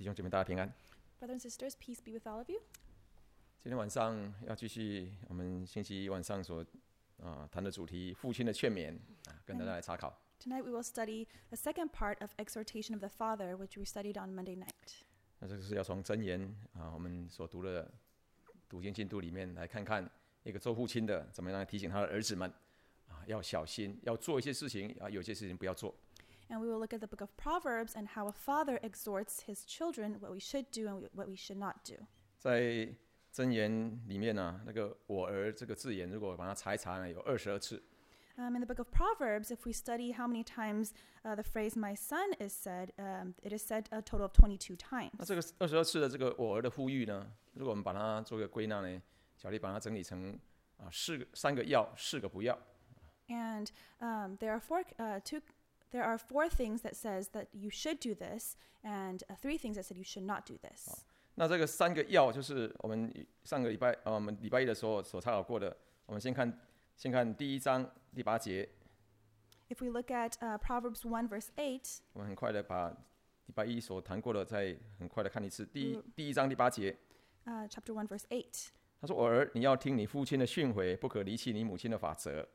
弟兄姐妹，大家平安。 Brothers and sisters, peace be with all of you. 今天晚上要继续我们星期一晚上所谈的主题，父亲的劝勉跟大家来查考。 Tonight we will study the second part of Exhortation of the Father, which we studied on Monday night. 那这个是要从箴言我们所读的读经进度里面来看看一个做父亲的怎么样提醒他的儿子们要小心，要做一些事情有些事情不要做。 And we will look at the book of Proverbs and how a father exhorts his children what we should do and what we should not do. 在箴言里面那个我儿这个字眼，如果把它查一查呢，有22次。 In the book of Proverbs, if we study how many times the phrase "my son" is said, it is said a total of 22 times. 那这个22次的这个我儿的呼吁呢，如果我们把它做个归纳呢，小丽把它整理成3个要，4个不要。 And there are four things that says that you should do this, and 3 things that said you should not do this. 那这个3个要就是我们上个礼拜我们礼拜一的时候所查考过的。我们先看第1章第8节。 If we look at Proverbs 1 verse 8, 我们很快的把礼拜一所谈过的再很快的看一次。第1章第8节。 chapter 1 verse 8. 他说：“我儿，你要听你父亲的训诲，不可离弃你母亲的法则。”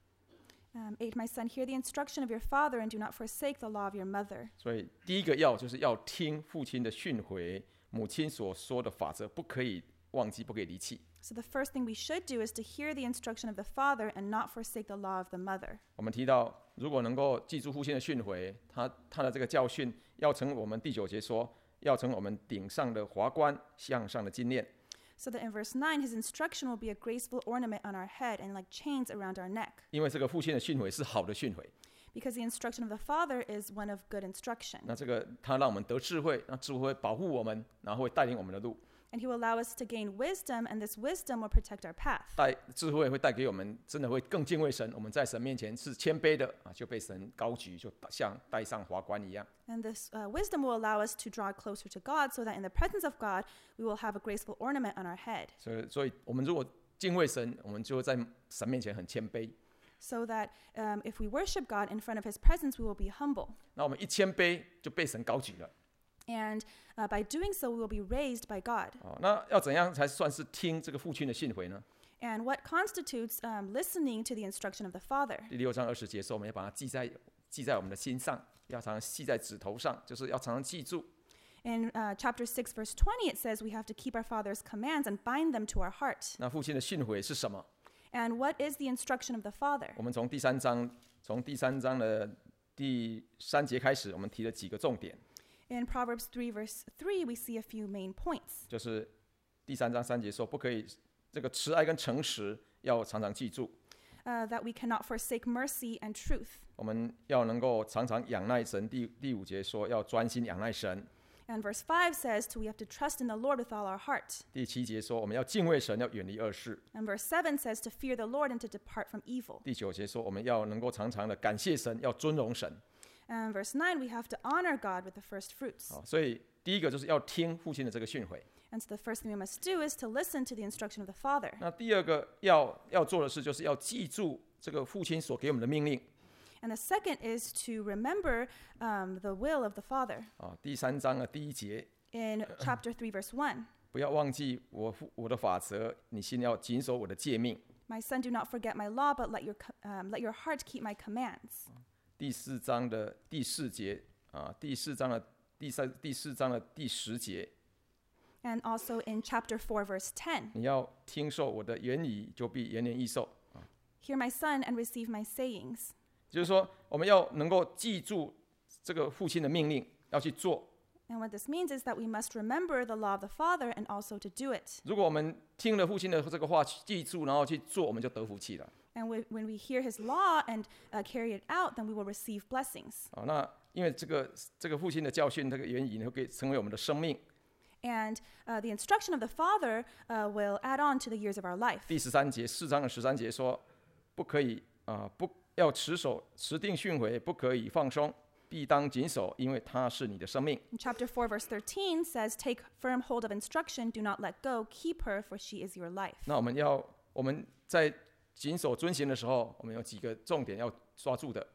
8, my son, hear the instruction of your father and do not forsake the law of your mother. 所以第一个要就是要听父亲的训诲，母亲所说的法则不可以忘记，不可以离弃。 So the first thing we should do is to hear the instruction of the father and not forsake the law of the mother. 我们提到，如果能够记住父亲的训诲，他的这个教训，要成我们第9节说，要成我们顶上的华冠，项上的金链。 So that in verse 9, his instruction will be a graceful ornament on our head and like chains around our neck. 因为这个父亲的训诲是好的训诲。 Because the instruction of the father is one of good instruction. 那这个他让我们得智慧，那智慧会保护我们，然后会带领我们的路。 And he will allow us to gain wisdom, and this wisdom will protect our path. 智慧会带给我们，真的会更敬畏神。我们在神面前是谦卑的就被神高举，就像戴上华冠一样。 And this wisdom will allow us to draw closer to God, so that in the presence of God, we will have a graceful ornament on our head. 所以我们如果敬畏神，我们就会在神面前很谦卑。 So that if we worship God in front of His presence, we will be humble. 那我们一谦卑，就被神高举了。 And by doing so, we will be raised by God. 那要怎样才算是听这个父亲的训诲呢？ And what constitutes listening to the instruction of the Father? 第6章20节说，我们要把它记在我们的心上，要常常系在指头上，就是要常常记住。 In chapter 6, verse 20, it says we have to keep our Father's commands and bind them to our heart. 那父亲的训诲是什么？ And what is the instruction of the Father? 我们从第3章的第3节开始，我们提了几个重点。 In Proverbs 3, verse 3, we see a few main points. 就是第3章3节说，不可以这个慈爱跟诚实要常常记住。 That we cannot forsake mercy and truth. 我们要能够常常仰赖神。第5节说要专心仰赖神。 And verse 5 says we have to trust in the Lord with all our heart. 第7节说我们要敬畏神，要远离恶事。 And verse 7 says to fear the Lord and to depart from evil. 第9节说我们要能够常常的感谢神，要尊荣神。 And verse 9, we have to honor God with the first fruits. 所以第一个就是要听父亲的这个训诲。 And so the first thing we must do is to listen to the instruction of the Father. 那第二个要做的事，就是要记住这个父亲所给我们的命令。 And the second is to remember the will of the Father. 第3章第1节。 In chapter 3, verse 1. 不要忘记我的法则，你心要谨守我的诫命。 My son, do not forget my law, but let your heart keep my commands. 第4章的第4节第4章的第4章的第10节。 And also in chapter 4, verse 10. 你要听受我的言语，就必延年益寿。 Hear my son and receive my sayings. 就是说，我们要能够记住这个父亲的命令，要去做。 And what this means is that we must remember the law of the Father and also to do it. 如果我们听了父亲的这个话，记住，然后去做，我们就得福气了。 And when we hear his law and carry it out, then we will receive blessings. 那因为这个父亲的教训，这个言语会成为我们的生命。 And the instruction of the Father will add on to the years of our life. 第4章的13节说，不可以不要持定训诲，不可以放松，必当谨守，因为它是你的生命。 In chapter 4, verse 13 says, take firm hold of instruction, do not let go, keep her, for she is your life. 那我们在谨守遵行的时候，我们有几个重点要抓住的。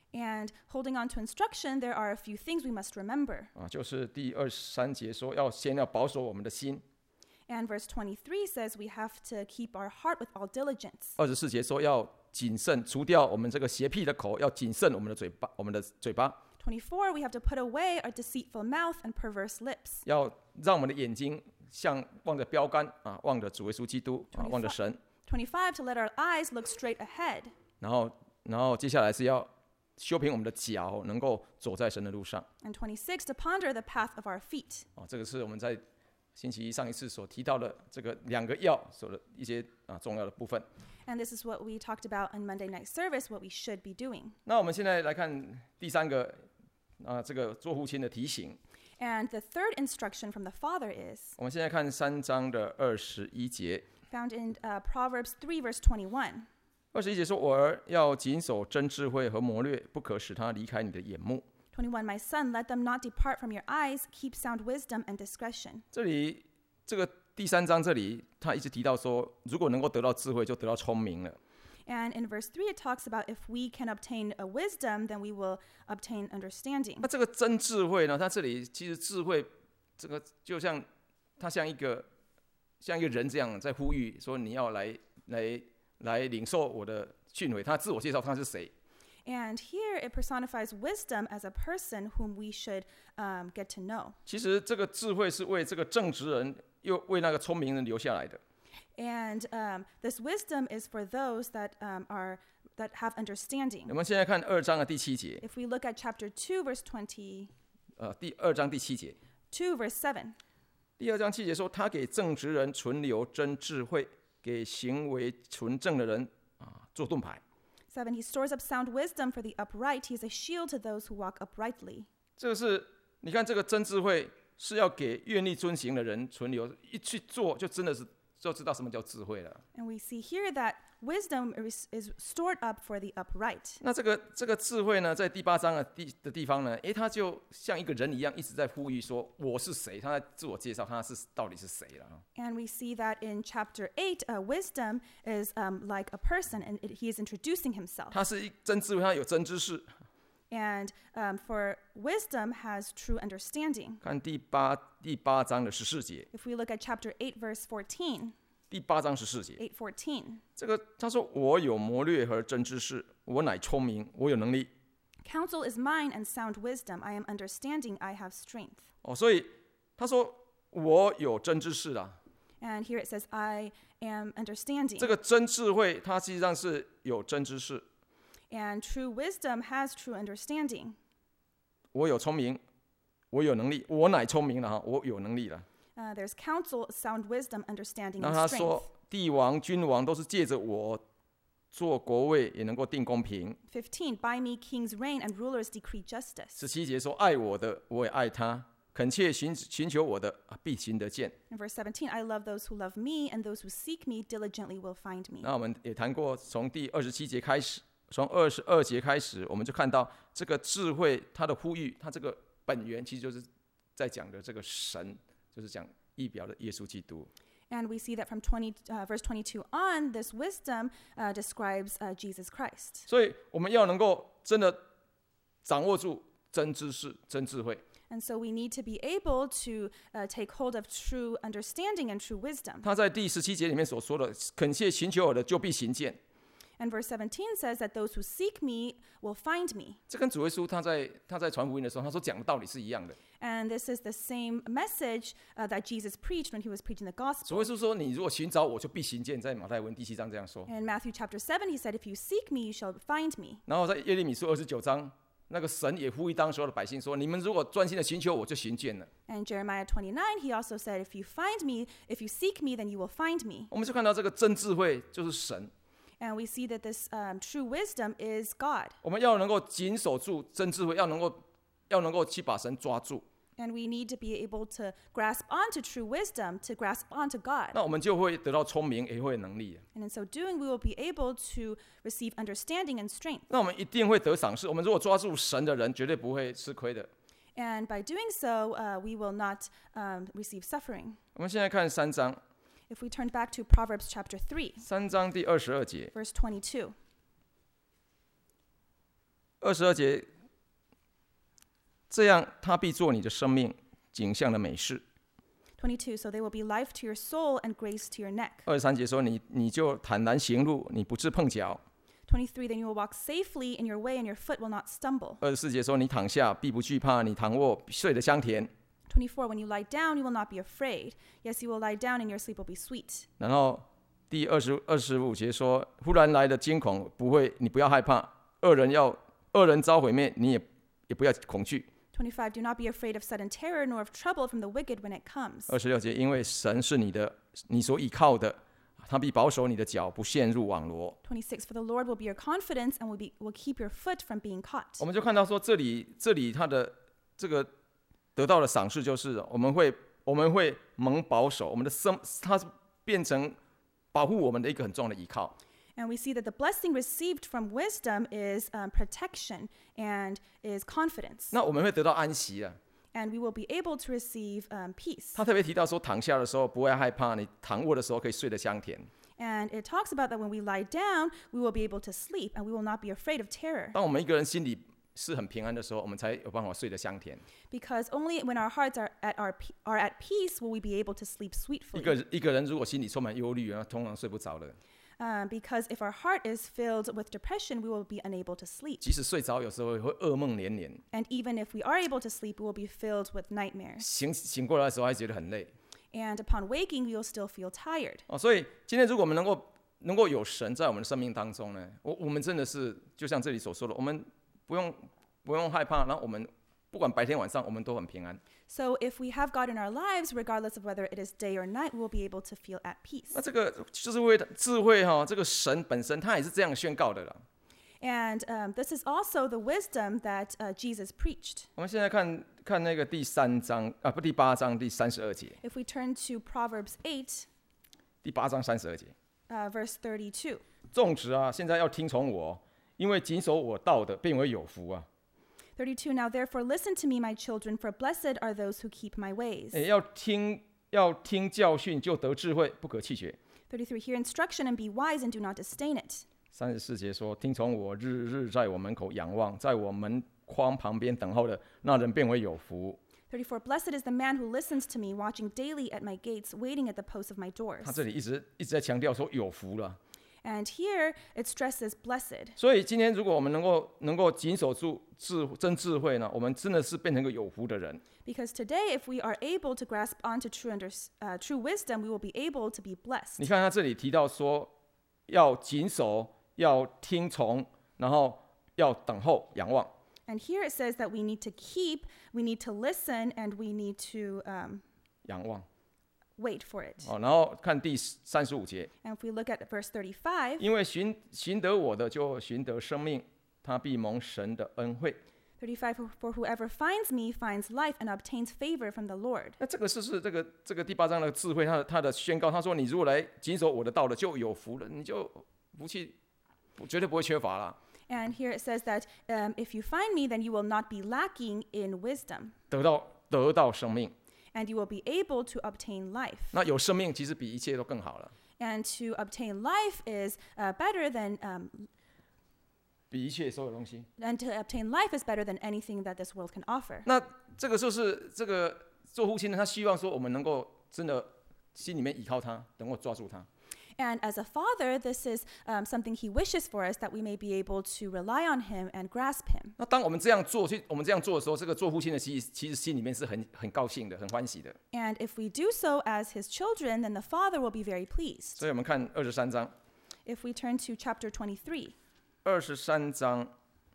And holding on to instruction, there are a few things we must remember. 就是第23节说先要保守我们的心。 And verse 23 says we have to keep our heart with all diligence. 24节说要谨慎，除掉我们这个邪僻的口，要谨慎我们的嘴巴。 24, we have to put away our deceitful mouth and perverse lips. 要让我们的眼睛望着标杆望着主耶稣基督望着神。 25, to let our eyes look straight ahead. 然后接下来是要修平我们的脚，能够走在神的路上。 And 26, to ponder the path of our feet. 这个是我们在星期一上一次所提到的这个2个要所的一些重要的部分。 And this is what we talked about in Monday night service, what we should be doing. 那我们现在来看第3个这个做父亲的提醒。 And the third instruction from the Father is 我们现在看3章的21节。 found in Proverbs 3, verse 21. 21节说：“我儿要谨守真智慧和谋略，不可使它离开你的眼目。” 21, my son, let them not depart from your eyes. Keep sound wisdom and discretion. 这里这个第3章这里，他一直提到说，如果能够得到智慧，就得到聪明了。 And in verse 3, it talks about if we can obtain a wisdom, then we will obtain understanding. 那这个真智慧呢？它这里其实智慧，这个就像它像一个人这样在呼吁说，你要来领受我的训诲。他自我介绍他是谁。 And here it personifies wisdom as a person whom we should get to know. 其实这个智慧是为这个正直人，又为那个聪明人留下来的。 And this wisdom is for those that have understanding. 我们现在看2章的第7节。 If we look at chapter 2, verse 20. 第2章第7节。 2, verse 7. 第2章7节说，他给正直人存留真智慧，给行为纯正的人做盾牌。 7, he stores up sound wisdom for the upright. He is a shield to those who walk uprightly. 这个是你看，这个真智慧是要给愿意遵行的人存留，一去做就真的是就知道什么叫智慧了。 And we see here that wisdom is stored up for the upright. 那这个智慧呢，在第8章的地方呢，他就像一个人一样，一直在呼吁说我是谁，他在自我介绍他到底是谁了。 And we see that in chapter 8, wisdom is like a person, and he is introducing himself. 他是真智慧，他有真知识。 And for wisdom has true understanding. 看第八章的14节。 If we look at chapter 8, verse 14. 第8章14节。 8:14. 这个他说：“我有谋略和真知识，我乃聪明，我有能力。” Counsel is mine and sound wisdom. I am understanding. I have strength. 所以他说我有真知识啦。 And here it says, I am understanding. 这个真智慧，它实际上是有真知识。 And true wisdom has true understanding. 我有聪明，我有能力，我乃聪明了我有能力了。 There's counsel, sound wisdom, understanding, 然 and 后他 strength. 说，帝王、君王都是借着我做国位，也能够定公平。 15, by me kings reign and rulers decree justice. 17节说，爱我的，我也爱他；恳切寻求我的，必寻得见。 In verse 17, I love those who love me, and those who seek me diligently will find me. 那我们也谈过，从第27节开始，从22节开始，我们就看到这个智慧，它的呼吁，它这个本源其实就是在讲的这个神，就是讲义表的耶稣基督。 And we see that from verse 22 on, this wisdom describes Jesus Christ. 所以我们要能够真的掌握住真知识、真智慧。 And so we need to be able to take hold of true understanding and true wisdom. 他在第17节里面所说的，恳切寻求我的，就必寻见。 And verse 17 says that those who seek me will find me. 这跟主耶稣他在传福音的时候，他所讲的道理是一样的。 And this is the same message that Jesus preached when he was preaching the 主 gospel. 耶稣说：“你如果寻找我，就必寻见。”在马太福音第7章这样说。 In Matthew chapter 7, he said, if you seek me, you shall find me. 然后在耶利米书29章，那个神也呼吁当时候的百姓说：“你们如果专心的寻求我，就寻见了。” And Jeremiah 29, he also said, if you find me, if you seek me, then you will find me. 我们就看到这个真智慧就是神。 And we see that this true wisdom is God. 我们要能够紧守住真智慧，要能够去把神抓住。 And we need to be able to grasp onto true wisdom, to grasp onto God. 那我们就会得到聪明，也会有能力。 And in so doing, we will be able to receive understanding and strength. 那我们一定会得赏赐。我们如果抓住神的人，绝对不会吃亏的。 And by doing so, we will not receive suffering. 我们现在看3章。 If we turn back to Proverbs chapter 3, 3章第22节。 verse 22. 22节，这样他必做你的生命景象的美事。 22, so they will be life to your soul and grace to your neck. 23节说你就坦然行路，你不致碰脚。 23, then you will walk safely in your way and your foot will not stumble. 24节说你躺下必不惧怕，你躺卧睡得香甜。 24, when you lie down, you will not be afraid. Yes, you will lie down and your sleep will be sweet. 然后第25节说，忽然来的惊恐你不要害怕，恶人遭毁灭，你也不要恐惧。 25, do not be afraid of sudden terror nor of trouble from the wicked when it comes. 26节，因为神是你所倚靠的，他必保守你的脚不陷入网罗。 26, for the Lord will be your confidence and will keep your foot from being caught. 我们就看到说，这里他的这个得到的赏赐就是我们会蒙保守，我们的它变成保护我们的一个很重要的依靠。 And we see that the blessing received from wisdom is protection and is confidence. 那我们会得到安息啊。 And we will be able to receive peace. 他特别提到说，躺下的时候不会害怕，你躺卧的时候可以睡得香甜。 And it talks about that when we lie down, we will be able to sleep and we will not be afraid of terror. 当我们一个人心里是很平安的时候，我们才有办法睡得香甜。 Because only when our hearts are at peace will we be able to sleep sweetly. 一个人如果心里充满忧虑，通常睡不着的。 Because if our heart is filled with depression, we will be unable to sleep. 即使睡着，有时候会噩梦连连。 And even if we are able to sleep, we will be filled with nightmares. 醒过来的时候还觉得很累。 And upon waking, we will still feel tired. 所以今天如果我们能够有神在我们的生命当中呢，我们真的是就像这里所说的，我们不用害怕，然后我们不管白天晚上，我们都很平安。 So if we have God in our lives, regardless of whether it is day or night, we will be able to feel at peace. 那这个就是为智慧这个神本身他也是这样宣告的啦。 And this is also the wisdom that Jesus preached. 我们现在看那个第8章第32节。 If we turn to Proverbs 8, 第8章32节。 verse 32. 众子啊，现在要听从我，因为谨守我道的，便为有福啊。 32, now therefore listen to me, my children, for blessed are those who keep my ways. 要听教训，就得智慧，不可弃绝。 33, hear instruction and be wise and do not disdain it. 34节说，听从我，日日在我门口仰望，在我门框旁边等候的，那人便为有福。 34, blessed is the man who listens to me, watching daily at my gates, waiting at the posts of my doors. 他这里一直在强调说有福了。 And here it stresses blessed. 所以今天如果我们能够谨守住真智慧呢，我们真的是变成一个有福的人。 Because today, if we are able to grasp onto true wisdom, we will be able to be blessed. 你看他这里提到说，要谨守，要听从，然后要等候、仰望。 And here it says that we need to keep, we need to listen, and we need to 仰望。 wait for it. 然后看第35节。 And if we look at verse 35, 因为寻得我的，就寻得生命，他必蒙神的恩惠。 35, for whoever finds me finds life and obtains favor from the Lord. 那这个是这个第8章的智慧，他的宣告，他说：你如果来谨守我的道的，就有福了，你就福气绝对不会缺乏了。 And here it says that if you find me, then you will not be lacking in wisdom. 得到生命。 And you will be able to obtain life. 那有生命其实比一切都更好了。 And to obtain life is better than 比一切所有东西。 And to obtain life is better than anything that this world can offer. 那这个就是这个做父亲的，他希望说我们能够真的心里面依靠他，能够抓住他。 And as a father, this is something he wishes for us, that we may be able to rely on him and grasp him. 那当我们这样做的时候，这个做父亲的其实心里面是很高兴的，很欢喜的。 And if we do so as his children, then the father will be very pleased. 所以我们看23章。 If we turn to chapter 23. 23章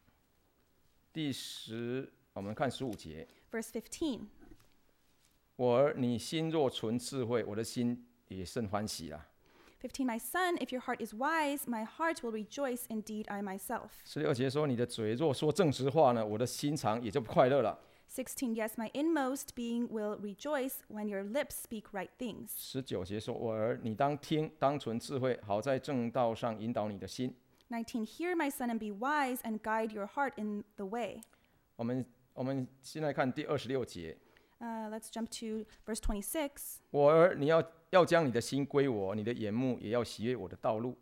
我们看15节。 Verse 15. 我儿，你心若存智慧，我的心也甚欢喜啦。 15, my son, if your heart is wise, my heart will rejoice, indeed I myself. 16节说，你的嘴若说正直话呢，我的心肠也就快乐了。 16, yes, my inmost being will rejoice when your lips speak right things. 19节说，我儿，你当听，当存智慧，好在正道上引导你的心。 19, hear my son and be wise and guide your heart in the way. 我们现在看第26节。 Let's jump to verse 26. 我儿，你要将你的心归我，你的眼目也要喜悦我的道路。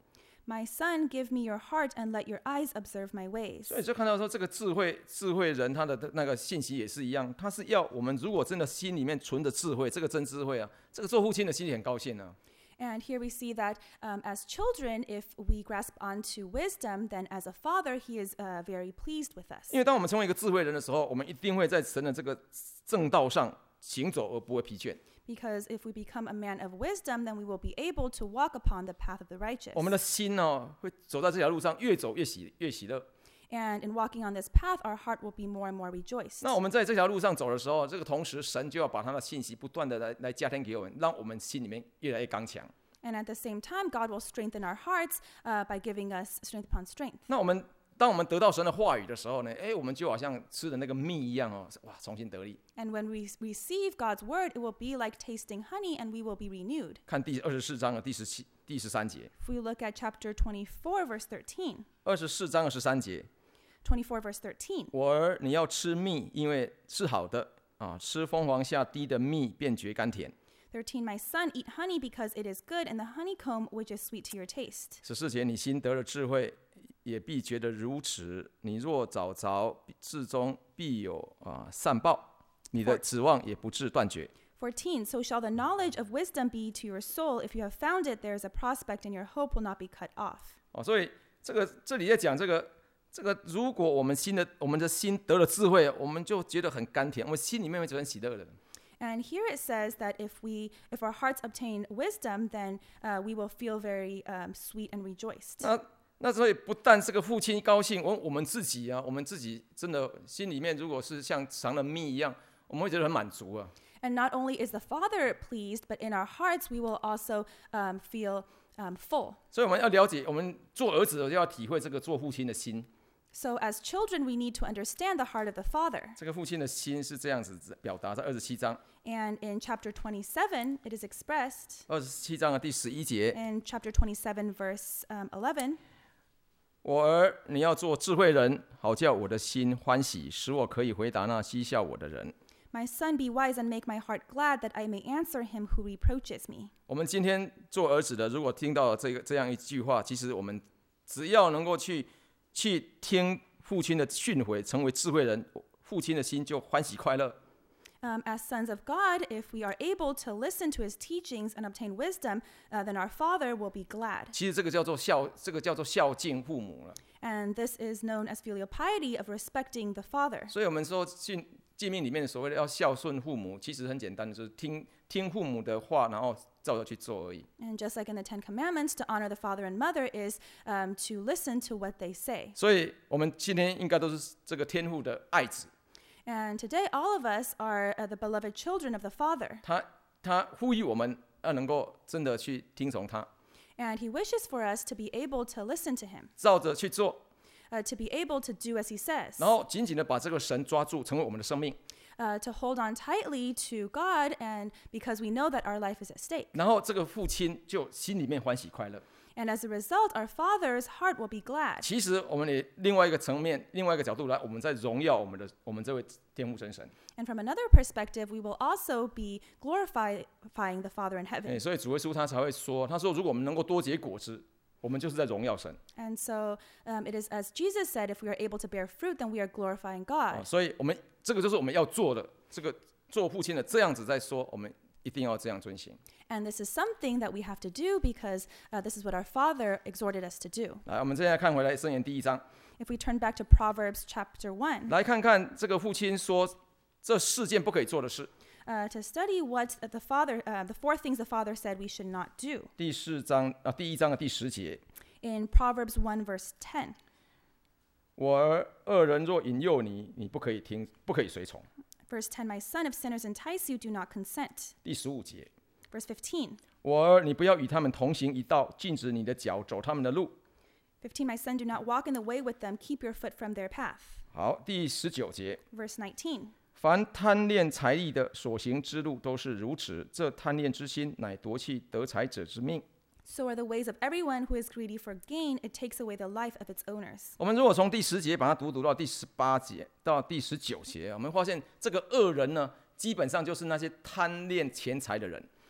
My son, give me your heart and let your eyes observe my ways. 所以就看到说，这个智慧人他的那个信息也是一样，他是要我们如果真的心里面存着智慧，这个真智慧啊，这个做父亲的心里很高兴啊。 And here we see that as children, if we grasp onto wisdom, then as a father, he is very pleased with us. 因为当我们成为一个智慧人的时候，我们一定会在神的这个正道上行走，而不会疲倦。 Because if we become a man of wisdom, then we will be able to walk upon the path of the righteous. 我们的心呢，会走在这条路上，越走越喜乐。 And in walking on this path, our heart will be more and more rejoiced. 那我们在这条路上走的时候，这个同时神就要把他的信息不断的来加添给我们，让我们心里面越来越刚强。 And at the same time, God will strengthen our hearts by giving us strength upon strength. 那当我们得到神的话语的时候呢，我们就好像吃的那个蜜一样哦，哇，重新得力。 And when we receive God's word, it will be like tasting honey, and we will be renewed. 看第24章的第13节。 If we look at chapter 24, verse 13. 24章23节。 24 verse 13. 我儿，你要吃蜜，因为是好的啊，吃蜂王下滴的蜜，便觉甘甜。 13, my son, eat honey because it is good, and the honeycomb which is sweet to your taste. 14节，你心得了智慧，也必觉得如此。你若找着，至终必有善报，你的指望也不致断绝。 14, so shall the knowledge of wisdom be to your soul. If you have found it, there is a prospect, and your hope will not be cut off. 所以这里在讲这个，如果我们的心得了智慧，我们就觉得很甘甜，我们心里面会觉得很喜乐的。 And here it says that if our hearts obtain wisdom, then we will feel very sweet and rejoiced. 那所以不但这个父亲高兴，我们自己真的心里面如果是像尝了蜜一样，我们会觉得很满足啊。 And not only is the father pleased, but in our hearts we will also feel full. 所以我们要了解，我们做儿子的就要体会这个做父亲的心。 So as children, we need to understand the heart of the father. 这个父亲的心是这样子表达，在27章。 And in chapter 27, it is expressed. 27章的第11节。 In chapter 27, verse 11. 我儿，你要做智慧人，好叫我的心欢喜，使我可以回答那讥笑我的人。 My son, be wise and make my heart glad, that I may answer him who reproaches me. 我们今天做儿子的，如果听到这样一句话，其实我们只要能够去听父亲的训诲，成为智慧人，父亲的心就欢喜快乐。 As sons of God, if we are able to listen to his teachings and obtain wisdom, then our father will be glad. 其实这个叫做孝敬父母了。 And this is known as filial piety, of respecting the father. 所以我们说诫命里面所谓的要孝顺父母，其实很简单，就是听父母的话，然后照着去做而已。 And just like in the Ten Commandments, to honor the father and mother is to listen to what they say. 所以我们今天应该都是这个天父的爱子。 And today, all of us are the beloved children of the Father. 他呼吁我们要能够真的去听从他。 And he wishes for us to be able to listen to him. 照着去做。 To be able to do as he says. 然后紧紧的把这个神抓住，成为我们的生命。 To hold on tightly to God, and because we know that our life is at stake. 然后这个父亲就心里面欢喜快乐。 And as a result, our father's heart will be glad. 其实我们也另外一个层面、另外一个角度来，我们在荣耀我们这位天父真神。 And from another perspective, we will also be glorifying the Father in heaven. 所以主耶稣他才会说，他说如果我们能够多结果子，我们就是在荣耀神。 And so it is as Jesus said, if we are able to bear fruit, then we are glorifying God. 所以我们这个就是我们要做的，这个做父亲的这样子在说，我们一定要这样遵行。 And this is something that we have to do because this is what our Father exhorted us to do. 来，我们现在看回来箴言第1章。 If we turn back to Proverbs chapter 1. 来看看这个父亲说这4件不可以做的事。 To study what the four things the Father said we should not do. 第1章的第10节。 In Proverbs 1 verse 10. 我儿，恶人若引诱你，你不可以听，不可以随从。 Verse 10, my son, if sinners entice you, do not consent. 第15节。 Verse 15. 我儿，你不要与他们同行一道，禁止你的脚走他们的路。 15, my son, do not walk in the way with them, keep your foot from their path. 好，第19节。 Verse 19. 凡贪恋财力的所行之路都是如此，这贪恋之心乃夺去得财者之命。 So are the ways of everyone who is greedy for gain, it takes away the life of its owners. 我们如果从第10节把它读到第18节到第19节，我们发现这个恶人呢，基本上就是那些贪恋钱财的人。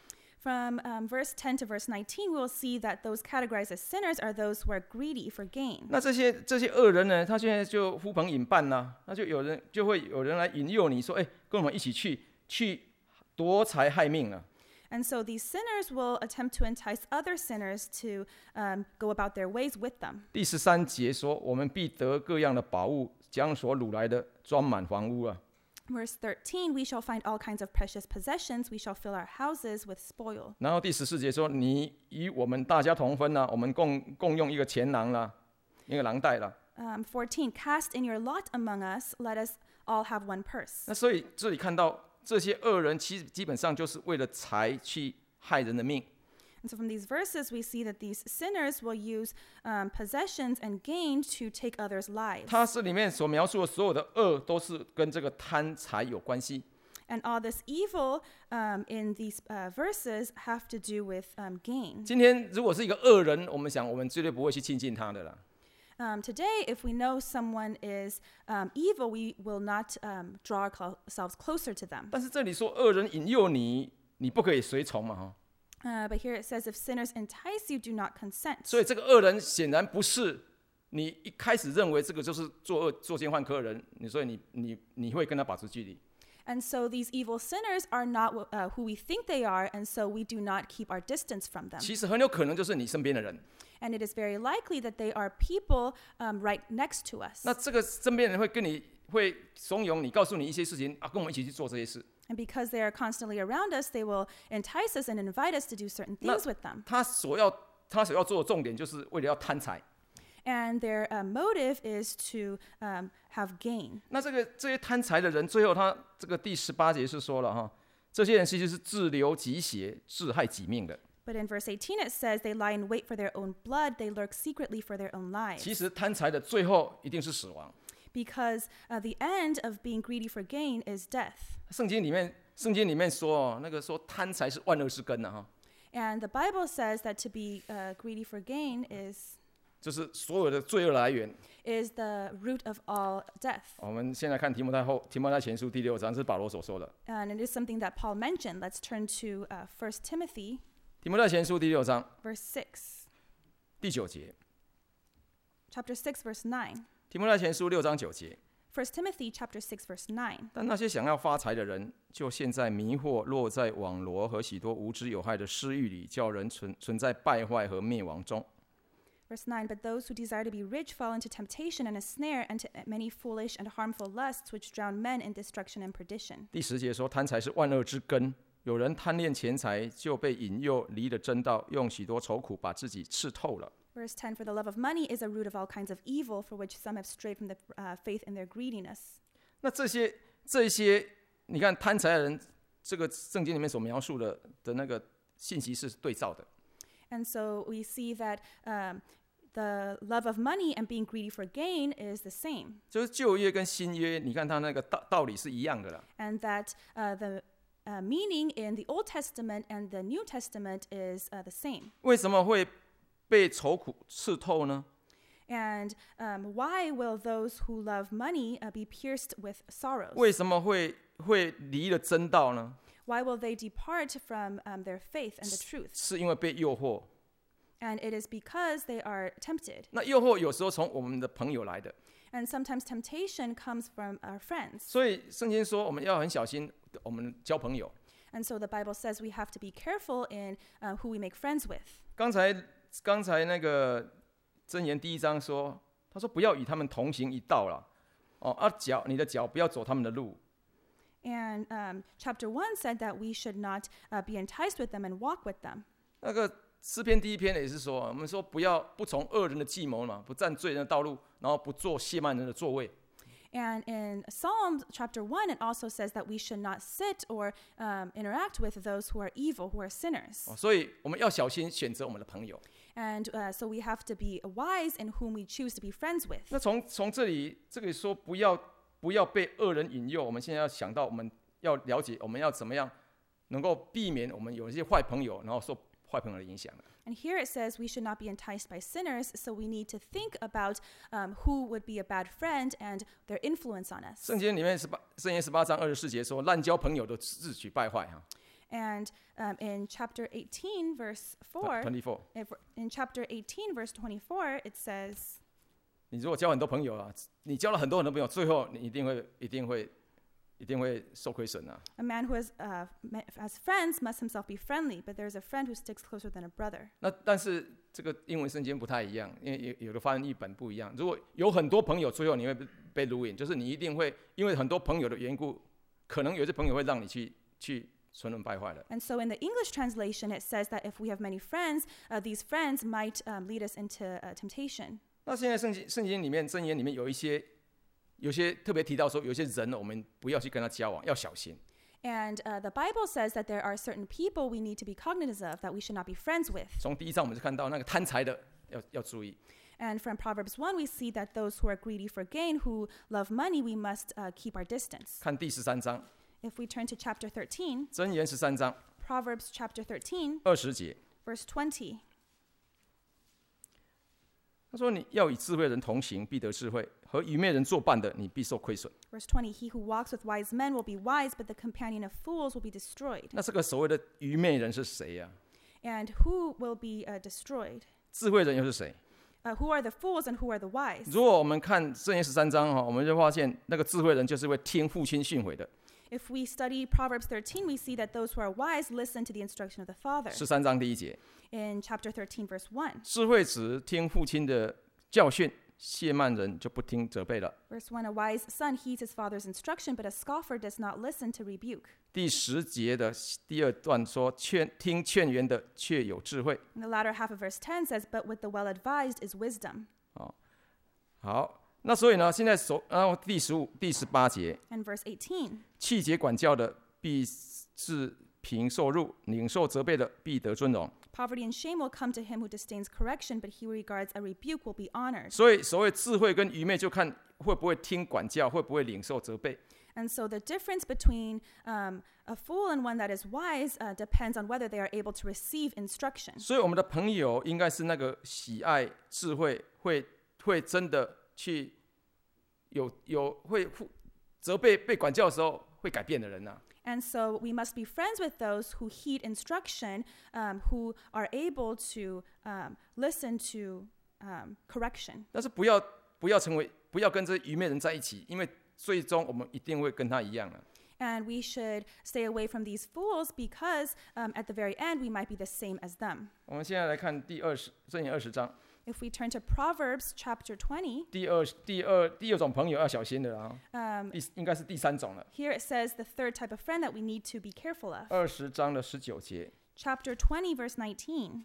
From verse 10 to verse 19, we will see that those categorized as sinners are those who are greedy for gain. 那这些恶人呢，他现在就呼朋引伴啦，那就会有人来引诱你说，跟我们一起去夺财害命了。 And so these sinners will attempt to entice other sinners to go about their ways with them. 第13节说，我们必得各样的宝物，将所掳来的装满房屋啊。 Verse 13, we shall find all kinds of precious possessions. We shall fill our houses with spoil. 然后第14节说，你与我们大家同分啦，我们共用一个钱囊啦，一个囊袋啦。 14, cast in your lot among us. Let us all have one purse. 那所以这里看到这些恶人，基本上就是为了财去害人的命。 And so from these verses, we see that these sinners will use possessions and gain to take others' lives. 他这里面所描述的所有的恶，都是跟这个贪财有关系。 And all this evil in these verses have to do with gain. 今天如果是一个恶人，我们绝对不会去亲近他的啦。 Today, if we know someone is evil, we will not draw ourselves closer to them. 但是这里说恶人引诱你，你不可以随从嘛，哈。 But here it says, if sinners entice you, do not consent. 所以这个恶人显然不是你一开始认为这个就是作恶作奸犯科的人，所以你会跟他保持距离。 And so these evil sinners are not who we think they are, and so we do not keep our distance from them. 其实很有可能就是你身边的人。 And it is very likely that they are people right next to us. 那这个身边人会怂恿你，告诉你一些事情啊，跟我们一起去做这些事。 And because they are constantly around us, they will entice us and invite us to do certain things with them. 他所要做的重点，就是为了要贪财。 And their motive is to have gain. 那这些贪财的人，最后他这个第18节是说了哈，这些人其实是自流己血，自害己命的。 But in verse 18 it says, they lie in wait for their own blood, they lurk secretly for their own lives. 其实贪财的最后一定是死亡。 Because the end of being greedy for gain is death. 圣经里面说，那个说贪财是万恶之根哈。 And the Bible says that to be greedy for gain is 就是所有的罪恶来源。 is the root of all death. 我们现在看提摩太前书第6章，这是保罗所说的。 And it is something that Paul mentioned. Let's turn to 1 Timothy. 提摩太前书第6章 Verse 6. 第9节。 Chapter 6, verse 9. 提摩太前书6章9节。 1 Timothy chapter 6, verse 9. 但那些想要发财的人，就陷在迷惑，落在网罗和许多无知有害的私欲里，叫人存在败坏和灭亡中。 Verse 9, but those who desire to be rich fall into temptation and a snare, and to many foolish and harmful lusts, which drown men in destruction and perdition. 第10节说，贪财是万恶之根，有人贪恋钱财，就被引诱离了真道，用许多愁苦把自己刺透了。 Verse 10, for the love of money is a root of all kinds of evil, for which some have strayed from the faith in their greediness. 那这些，你看贪财的人，这个圣经里面所描述的那个信息是对照的。 And so we see that the love of money and being greedy for gain is the same. 就是旧约跟新约，你看它那个道理是一样的啦。 And that the meaning in the Old Testament and the New Testament is the same. 为什么会被愁苦刺透呢？ And why will those who love money be pierced with sorrows? 为什么会离了真道呢？ Why will they depart from their faith and the truth? 是因为被诱惑。 And it is because they are tempted. 那诱惑有时候从我们的朋友来的。 And sometimes temptation comes from our friends. 所以圣经说我们要很小心，我们交朋友。 And so the Bible says we have to be careful in who we make friends with. 刚才那个箴言第1章说，他说不要与他们同行一道了。你的脚不要走他们的路。 And chapter 1 said that we should not be enticed with them and walk with them. 那个诗篇第1篇也是说，我们说不从恶人的计谋嘛，不占罪人的道路，然后不坐亵慢人的座位。 And in Psalms chapter 1, it also says that we should not sit or interact with those who are evil, who are sinners. 所以我们要小心选择我们的朋友。 And so we have to be wise in whom we choose to be friends with. 那从这里说不要被恶人引诱，我们现在要想到，我们要了解我们要怎么样能够避免我们有一些坏朋友，然后受坏朋友的影响。 And here it says we should not be enticed by sinners, so we need to think about who would be a bad friend and their influence on us. 圣经里面圣经18章24节说，滥交朋友的自取败坏哈。 And in chapter 18, verse 4, 24。 in chapter 18, verse 24, it says, 你如果交很多朋友啊，你交了很多很多朋友，最后你一定会受亏损啊。 a man who has friends must himself be friendly, but there's a friend who sticks closer than a brother. 那但是这个英文圣经不太一样，因为有的翻译本不一样。如果有很多朋友，最后你会被ruin，就是你一定会因为很多朋友的缘故，可能有些朋友会让你去沉沦败坏的。 And so in the English translation, it says that if we have many friends, these friends might lead us into temptation. 那现在圣经里面箴言里面有些特别提到说，有些人我们不要去跟他交往，要小心。 And the Bible says that there are certain people we need to be cognizant of that we should not be friends with. 从第1章我们就看到那个贪财的要注意。 And from Proverbs 1, we see that those who are greedy for gain, who love money, we must keep our distance. 看第13章， If we turn to chapter 13, 箴言13章 Proverbs chapter 13, 20节， verse 20. 他说：“你要与智慧人同行，必得智慧；和愚昧人作伴的，你必受亏损。” Verse 20, he who walks with wise men will be wise, but the companion of fools will be destroyed. 那这个所谓的愚昧人是谁呀、 And who will be destroyed? 智慧人又是谁？ Who are the fools and who are the wise? 如果我们看箴言13章我们就发现那个智慧人就是会听父亲训诲的。 If we study Proverbs 13, we see that those who are wise listen to the instruction of the father. 13章第1节， In chapter 13, verse 1. 智慧子听父亲的教训，亵慢人就不听责备了。 Verse 1, a wise son heeds his father's instruction, but a scoffer does not listen to rebuke. 第10节的第2段说，听劝言的却有智慧。 And the latter half of verse 10 says, but with the well-advised is wisdom. 好，那所以呢，现在然后第18节， And verse 18, 气节管教的必自贫受辱，领受责备的必得尊荣。 poverty and shame will come to him who disdains correction, but he who regards a rebuke will be honored. 所以所谓智慧跟愚昧，就看会不会听管教，会不会领受责备。 And so the difference between a fool and one that is wise depends on whether they are able to receive instruction. 所以我们的朋友应该是那个喜爱智慧，会真的去会责备被管教的时候会改变的人呐、 And so we must be friends with those who heed instruction, who are able to listen to correction. 但是不要跟这愚昧人在一起，因为最终我们一定会跟他一样的。 And we should stay away from these fools because at the very end we might be the same as them. 我们现在来看箴言20章， If we turn to Proverbs chapter 20, 第二种朋友要小心的啊，应该是第3种了。 here it says the third type of friend that we need to be careful of. 20章的19节， Chapter 20, verse 19.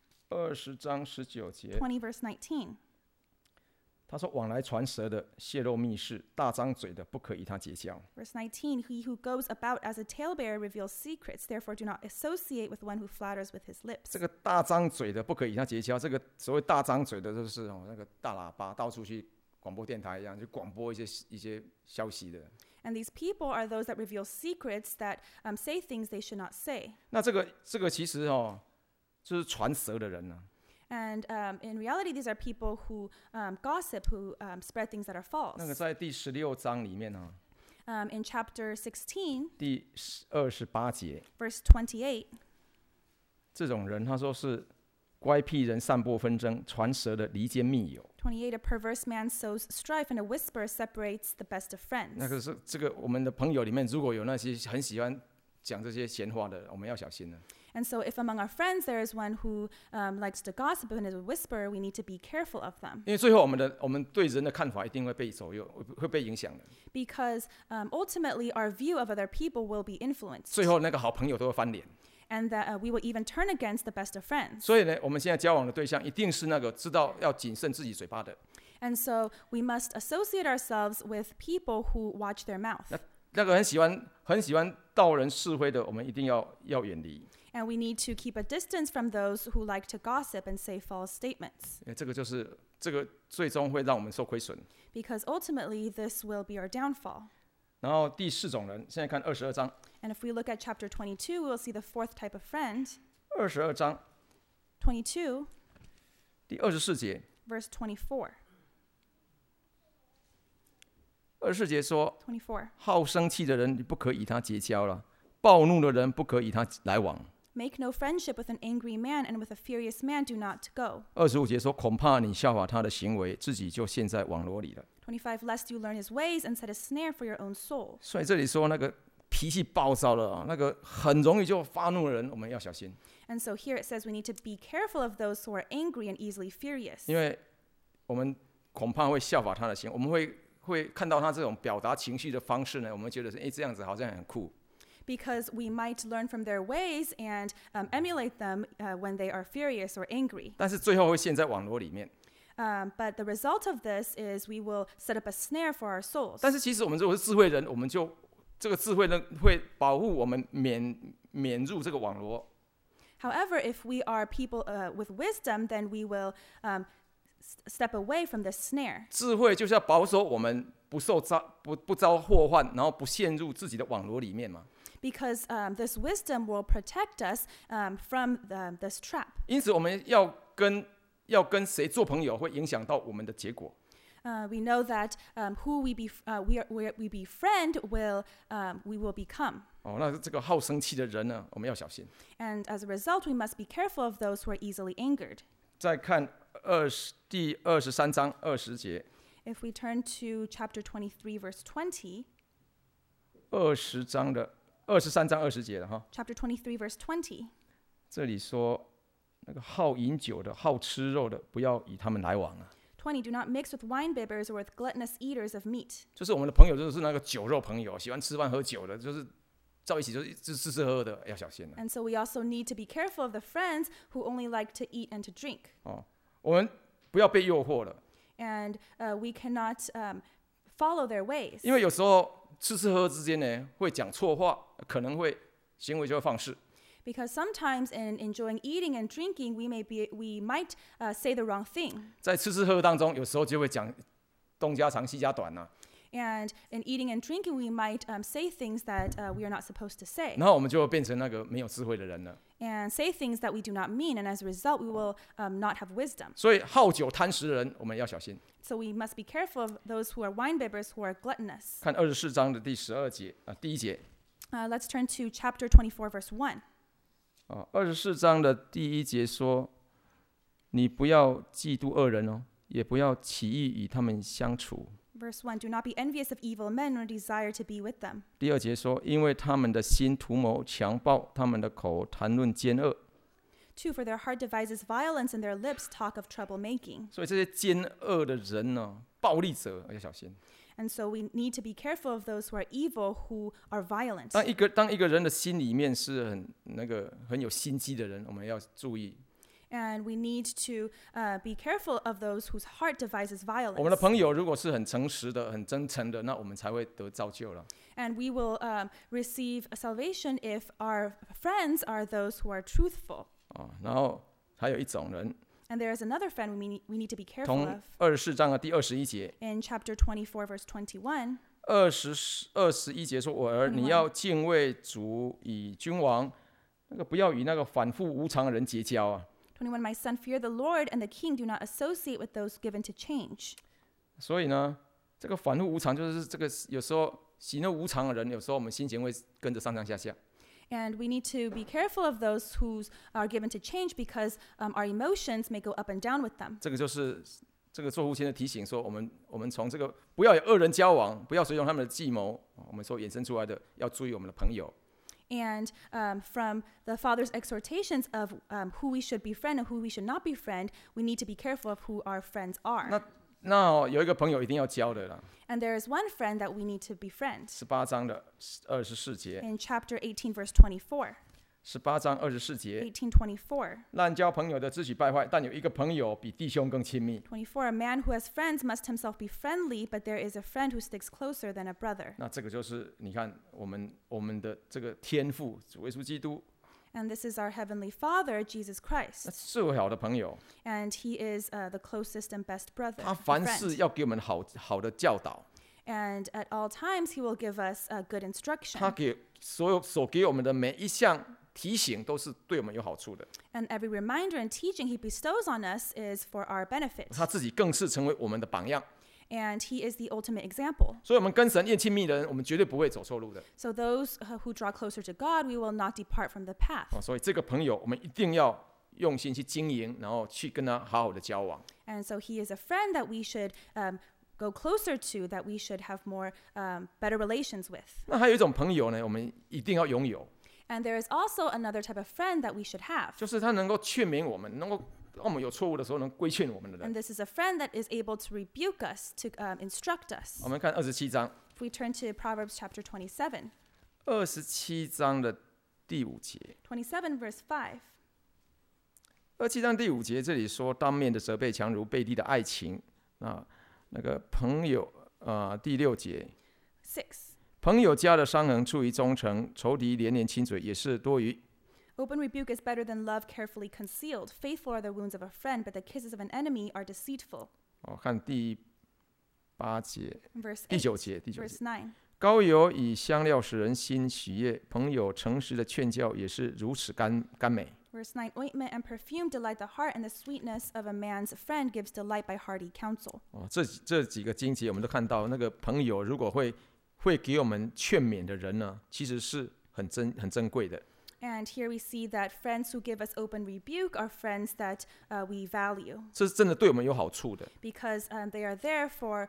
20章19节， 20, verse 19. 他说：“往来传舌的，泄露密事；大张嘴的，不可与他结交。” Verse 19, he who goes about as a talebearer reveals secrets, therefore do not associate with one who flatters with his lips. 这个大张嘴的不可以与他结交，这个所谓大张嘴的，就是那个大喇叭到处去广播电台一样，就广播一些消息的。 And these people are those that reveal secrets, that say things they should not say. 那这个其实就是传舌的人呢、 And in reality, these are people who gossip, who spread things that are false. 那个在第16章里面呢、 In chapter 16, 第28节， verse 28, 这种人他说是乖僻人散播纷争，传舌的离间密友。 28, a perverse man sows strife, and a whisper separates the best of friends. 那个是这个我们的朋友里面，如果有那些很喜欢讲这些闲话的，我们要小心了。 And so if among our friends there is one who likes to gossip and is a whisperer, we need to be careful of them. 因为最后我们对人的看法一定会被左右，会被影响的。 Because ultimately our view of other people will be influenced. 最后那个好朋友都会翻脸。 And that we will even turn against the best of friends. 所以呢，我们现在交往的对象一定是那个知道要谨慎自己嘴巴的。 And so we must associate ourselves with people who watch their mouth. 那个很喜欢道人是非的，我们一定要远离。 And we need to keep a distance from those who like to gossip and say false statements. 这个最终会让我们受亏损。 Because ultimately this will be our downfall. 然后第4种人，现在看22章。 And if we look at chapter 22, we will see the fourth type of friend. 22章 22, 第24节， verse 24. 24节说： 24. 好生气的人，你不可以他结交了； 暴怒的人不可与他来往。 Make no friendship with an angry man, and with a furious man do not go. 25节说，恐怕你效法他的行为，自己就陷在网罗里了。 25, lest you learn his ways and set a snare for your own soul. 所以这里说那个脾气暴躁了，那个很容易就发怒的人，我们要小心， And so here it says we need to be careful of those who are angry and easily furious. 因为我们恐怕会效法他的行为，我们会看到他这种表达情绪的方式呢，我们觉得这样子好像很酷。 Because we might learn from their ways and emulate them when they are furious or angry. 但是最后会陷在网罗里面。 But the result of this is we will set up a snare for our souls. 但是其实我们如果是智慧人，我们就这个智慧呢会保护我们免入这个网罗。 However, if we are people with wisdom, then we will step away from this snare. 智慧就是要保守我们不遭祸患，然后不陷入自己的网罗里面嘛。 Because this wisdom will protect us from this trap. 因此，我们要跟谁做朋友，会影响到我们的结果。 We know that who we befriend we will become. 哦，那这个好生气的人呢，我们要小心。 And as a result, we must be careful of those who are easily angered. 再看第23章20节， If we turn to chapter 23, verse 20, 23章20节了哈。 chapter 23, verse 20, 这里说，那个好饮酒的、好吃肉的，不要与他们来往啊。 20, do not mix with wine bibbers or with gluttonous eaters of meat. 就是我们的朋友，就是那个酒肉朋友，喜欢吃饭喝酒的，就是在一起就是吃喝喝的，要小心了。 And so we also need to be careful of the friends who only like to eat and to drink. 哦，我们不要被诱惑了， And we cannot follow their ways. 因为有时候吃喝之间呢，会讲错话，可能会行为就会放肆。 Because sometimes in enjoying eating and drinking, we might say the wrong thing. 在吃喝当中，有时候就会讲东家长西家短呐、 And in eating and drinking, we might say things that we are not supposed to say. 然后我们就会变成那个没有智慧的人了。 And say things that we do not mean. And as a result, we will not have wisdom. 所以好酒贪食的人，我们要小心。 So we must be careful of those who are wine bibbers, who are gluttonous. 看24章的第12节第1节 Let's turn to chapter 24, verse 1. 24章的第1节说：“你不要嫉妒恶人哦，也不要起意与他们相处。” Verse 1, do not be envious of evil men nor desire to be with them. 第2节说：“因为他们的心图谋强暴，他们的口谈论奸恶。” 2, for their heart devises violence and their lips talk of troublemaking. 所以这些奸恶的人呢，暴力者要小心。 And so we need to be careful of those who are evil, who are violent. 当一个人的心里面是很有心机的人，我们要注意。 And we need to be careful of those whose heart devises 我们的 violence. 朋友如果是很诚实的、很真诚的，那我们才会得造就了。 And we will receive salvation if our friends are those who are truthful. 然后还有一种人， And there is another friend we need to be careful 从 of. 24章的第21节。 In chapter 24, verse 21, 21节说：“我儿，你要敬畏主与君王，不要与那个反复无常的人结交啊。” 21, my son, fear the Lord and the king. Do not associate with those given to change. 所以呢，这个反复无常就是这个有时候喜怒无常的人，有时候我们心情会跟着上上下下。 And we need to be careful of those who are given to change because our emotions may go up and down with them. 这个就是这个做父亲的提醒，说我们从这个不要与恶人交往，不要随从他们的计谋，我们所衍生出来的，要注意我们的朋友。 And from the Father's exhortations of who we should befriend and who we should not befriend, we need to be careful of who our friends are. 那有一个朋友一定要交的啦。 And there is one friend that we need to befriend. 18章的24节。 In chapter 18, verse 24. 18章24节。 18:24. 滥交朋友的自己败坏，但有一个朋友比弟兄更亲密。 24. A man who has friends must himself be friendly, but there is a friend who sticks closer than a brother. 那这个就是你看我们的这个天父主耶稣基督， And this is our heavenly Father, Jesus 那 Christ. 是最好的朋友。 And he is the closest and best brother. 他凡 friend. 事要给我们好的教导。 And at all times, he will give us good instruction. 他所给我们的每一项提醒都是对我们有好处的。 And every reminder and teaching he bestows on us is for our benefit. 他自己更是成为我们的榜样。 and he is the ultimate example. 所以我们跟神越亲密的人，我们绝对不会走错路的。 So those who draw closer to God, we will not depart from the path. 所以这个朋友我们一定要用心去经营，然后去跟他好好的交往。 And so he is a friend that we should go closer to, that we should have more better relations with. 那还有一种朋友呢，我们一定要拥有， And there is also another type of friend that we should have. 就是他能够劝勉我们，能够当我们有错误的时候能规劝我们的人。 And this is a friend that is able to rebuke us, to instruct us. 我们看27章， If we turn to Proverbs chapter 27, 27章的第5节。 27 verse 5. 27章第5节这里说，当面的责备强如背地的爱情。那个朋友第6节， 6. 朋友家的伤痕出于忠诚，仇敌连连亲嘴也是多余。 Open rebuke is better than love carefully concealed. Faithful are the wounds of a friend, but the kisses of an enemy are deceitful. 看第8节， Verse 第 8. 9节，第9 Verse 节。 9. 膏油以香料使人心喜悦，朋友诚实的劝教也是如此甘美。 Verse 9. Ointment and perfume delight the heart, and the sweetness of a man's friend gives delight by hearty counsel. 这几个经节我们都看到，那个朋友如果会给我们劝勉的人呢，其实是很珍贵的。 And here we see that friends who give us open rebuke are friends that we value, 这是真的对我们有好处的， because they are there for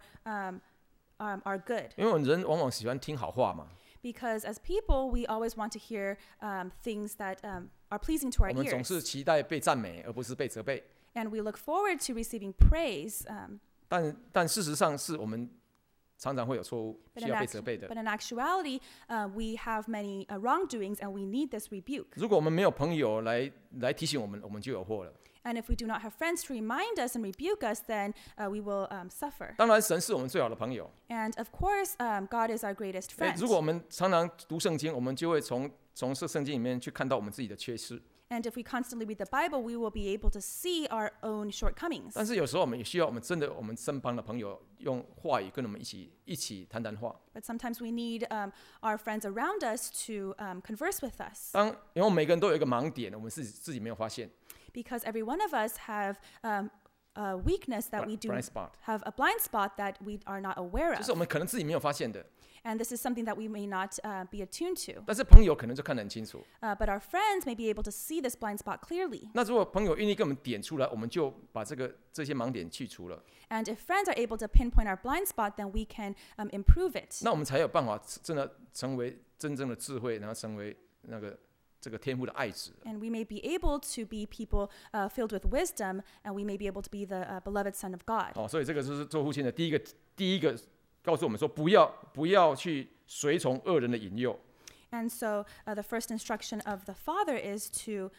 our good. 因为我们人往往喜欢听好话嘛， Because as people, we always want to hear things that are pleasing to our 我们总是 ears. 期待被赞美，而不是被责备。 And we look forward to receiving praise. 但事实上是我们常常会有错误， But 需要被责备的。 in actuality, we have many wrongdoings, and we need this rebuke. 如果我们没有朋友来提醒我们，我们就有祸了。 And if we do not have friends to remind us and rebuke us, then we will suffer. 当然，神是我们最好的朋友。 And of course, God is our greatest friend. 如果我们常常读圣经，我们就会从这圣经里面去看到我们自己的缺失。 And if we constantly read the Bible, we will be able to see our own shortcomings. 但是有时候我们也需要我们身旁的朋友用话语跟我们一起谈谈话。 But sometimes we need our friends around us to converse with us. 因为我们每个人都有一个盲点，我们自己没有发现。 Because every one of us have a weakness that we do blind spot. have a blind spot that we are not aware 就是我 of. 们可能自己没有发现的， And this is something that we may not be attuned to. 但是朋友可能就看得很清楚。 But our friends may be able to see this blind spot clearly. 那如果朋友愿意跟我们点出来，我们就把这些盲点去除了， And if friends are able to pinpoint our blind spot, then we can improve it. 那我们才有办法真的成为真正的智慧，然后成为这个天父的爱子。 And we may be able to be people filled with wisdom, and we may be able to be the beloved Son of God. 所以这个就是做父亲的第一个告诉我们说，不要去随从恶人的引诱。 And so the first instruction of the Father is to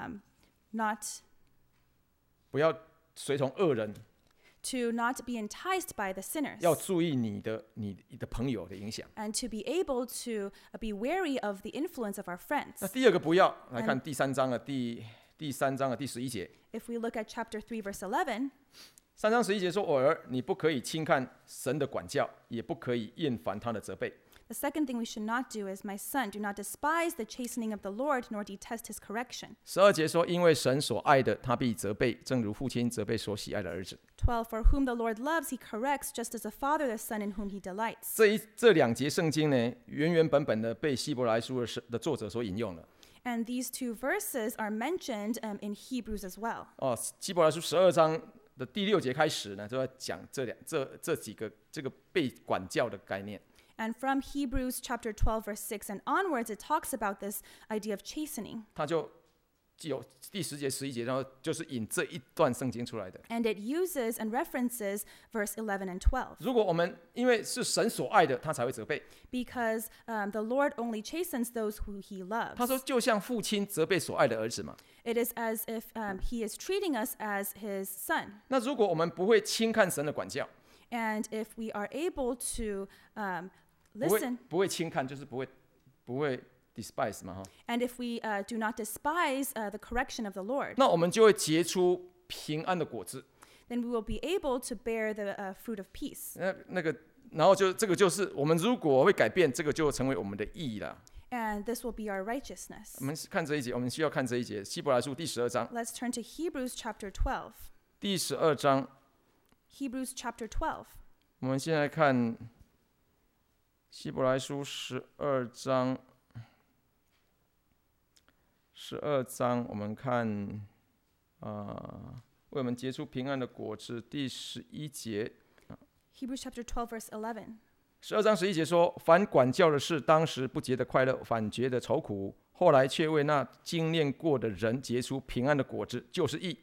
not 不要随从恶人， be enticed by the sinners, 要注意你的朋友的影响。 and to be able to be wary of the influence of our 那 friends. 第二个不要来看第3章的第3章的第11节。 If we look at chapter 3, verse 11, 3章11节说：“我儿，你不可以轻看神的管教，也不可以厌烦他的责备。” the second thing we should not do is, my son, do not despise the chastening of the Lord, nor detest his correction. 12节说：“因为神所爱的，他必责备，正如父亲责备所喜爱的儿子。” 12, for whom the Lord loves, he corrects, just as a father the son in whom he delights. 这2节圣经呢，原本的被希伯来书的作者所引用了。 And these two verses are mentioned in Hebrews as well. 希伯来书12章的第6节开始呢，就在讲这几个这个被管教的概念。 And from Hebrews chapter 12, verse 6 and onwards, it talks about this idea of chastening. 他就有第10节、11节，然后就是引这一段圣经出来的。 And it uses and references verse 11 and 12. 如果我们因为是神所爱的，他才会责备。 Because the Lord only chastens those who he loves. 他说，就像父亲责备所爱的儿子嘛。 It is as if he is treating us as his son. 那如果我们不会轻看神的管教， And if we are able to listen, 不会轻看，就是不会 despise 嘛哈。 and if we do not despise the correction of the Lord, 那我们就会结出平安的果子。 then we will be able to bear the fruit of peace. 然后这个就是我们如果会改变，这个就成为我们的义了。 And this will be our righteousness. 我们看这一节，我们需要看这一节，希伯来书第12章。 Let's turn to Hebrews chapter 12. 第12章， Hebrews chapter 12. 我们先来看希伯来书12章，我们看为我们结出平安的果子第11节。 Hebrews chapter 12, verse 11. 12章11节说：凡管教的事，当时不觉得快乐，反觉得愁苦，后来却为那经验过的人结出平安的果子，就是义。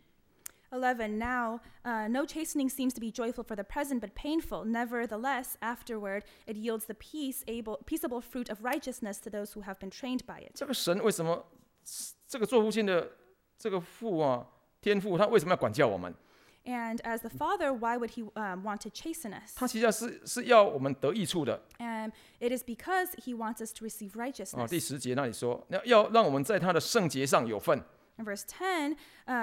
11. Now, no chastening seems to be joyful for the present, but painful. Nevertheless, afterward, it yields the peaceable fruit of righteousness to those who have been trained by it. 这个神为什么，这个做父亲的这个天父，他为什么要管教我们？ And as the Father, why would he want to chasten us? 他其实是要我们得益处的。 It is because he wants us to receive 第 righteousness. 10节那里说，要让我们在他的圣洁上有份。 In verse 10,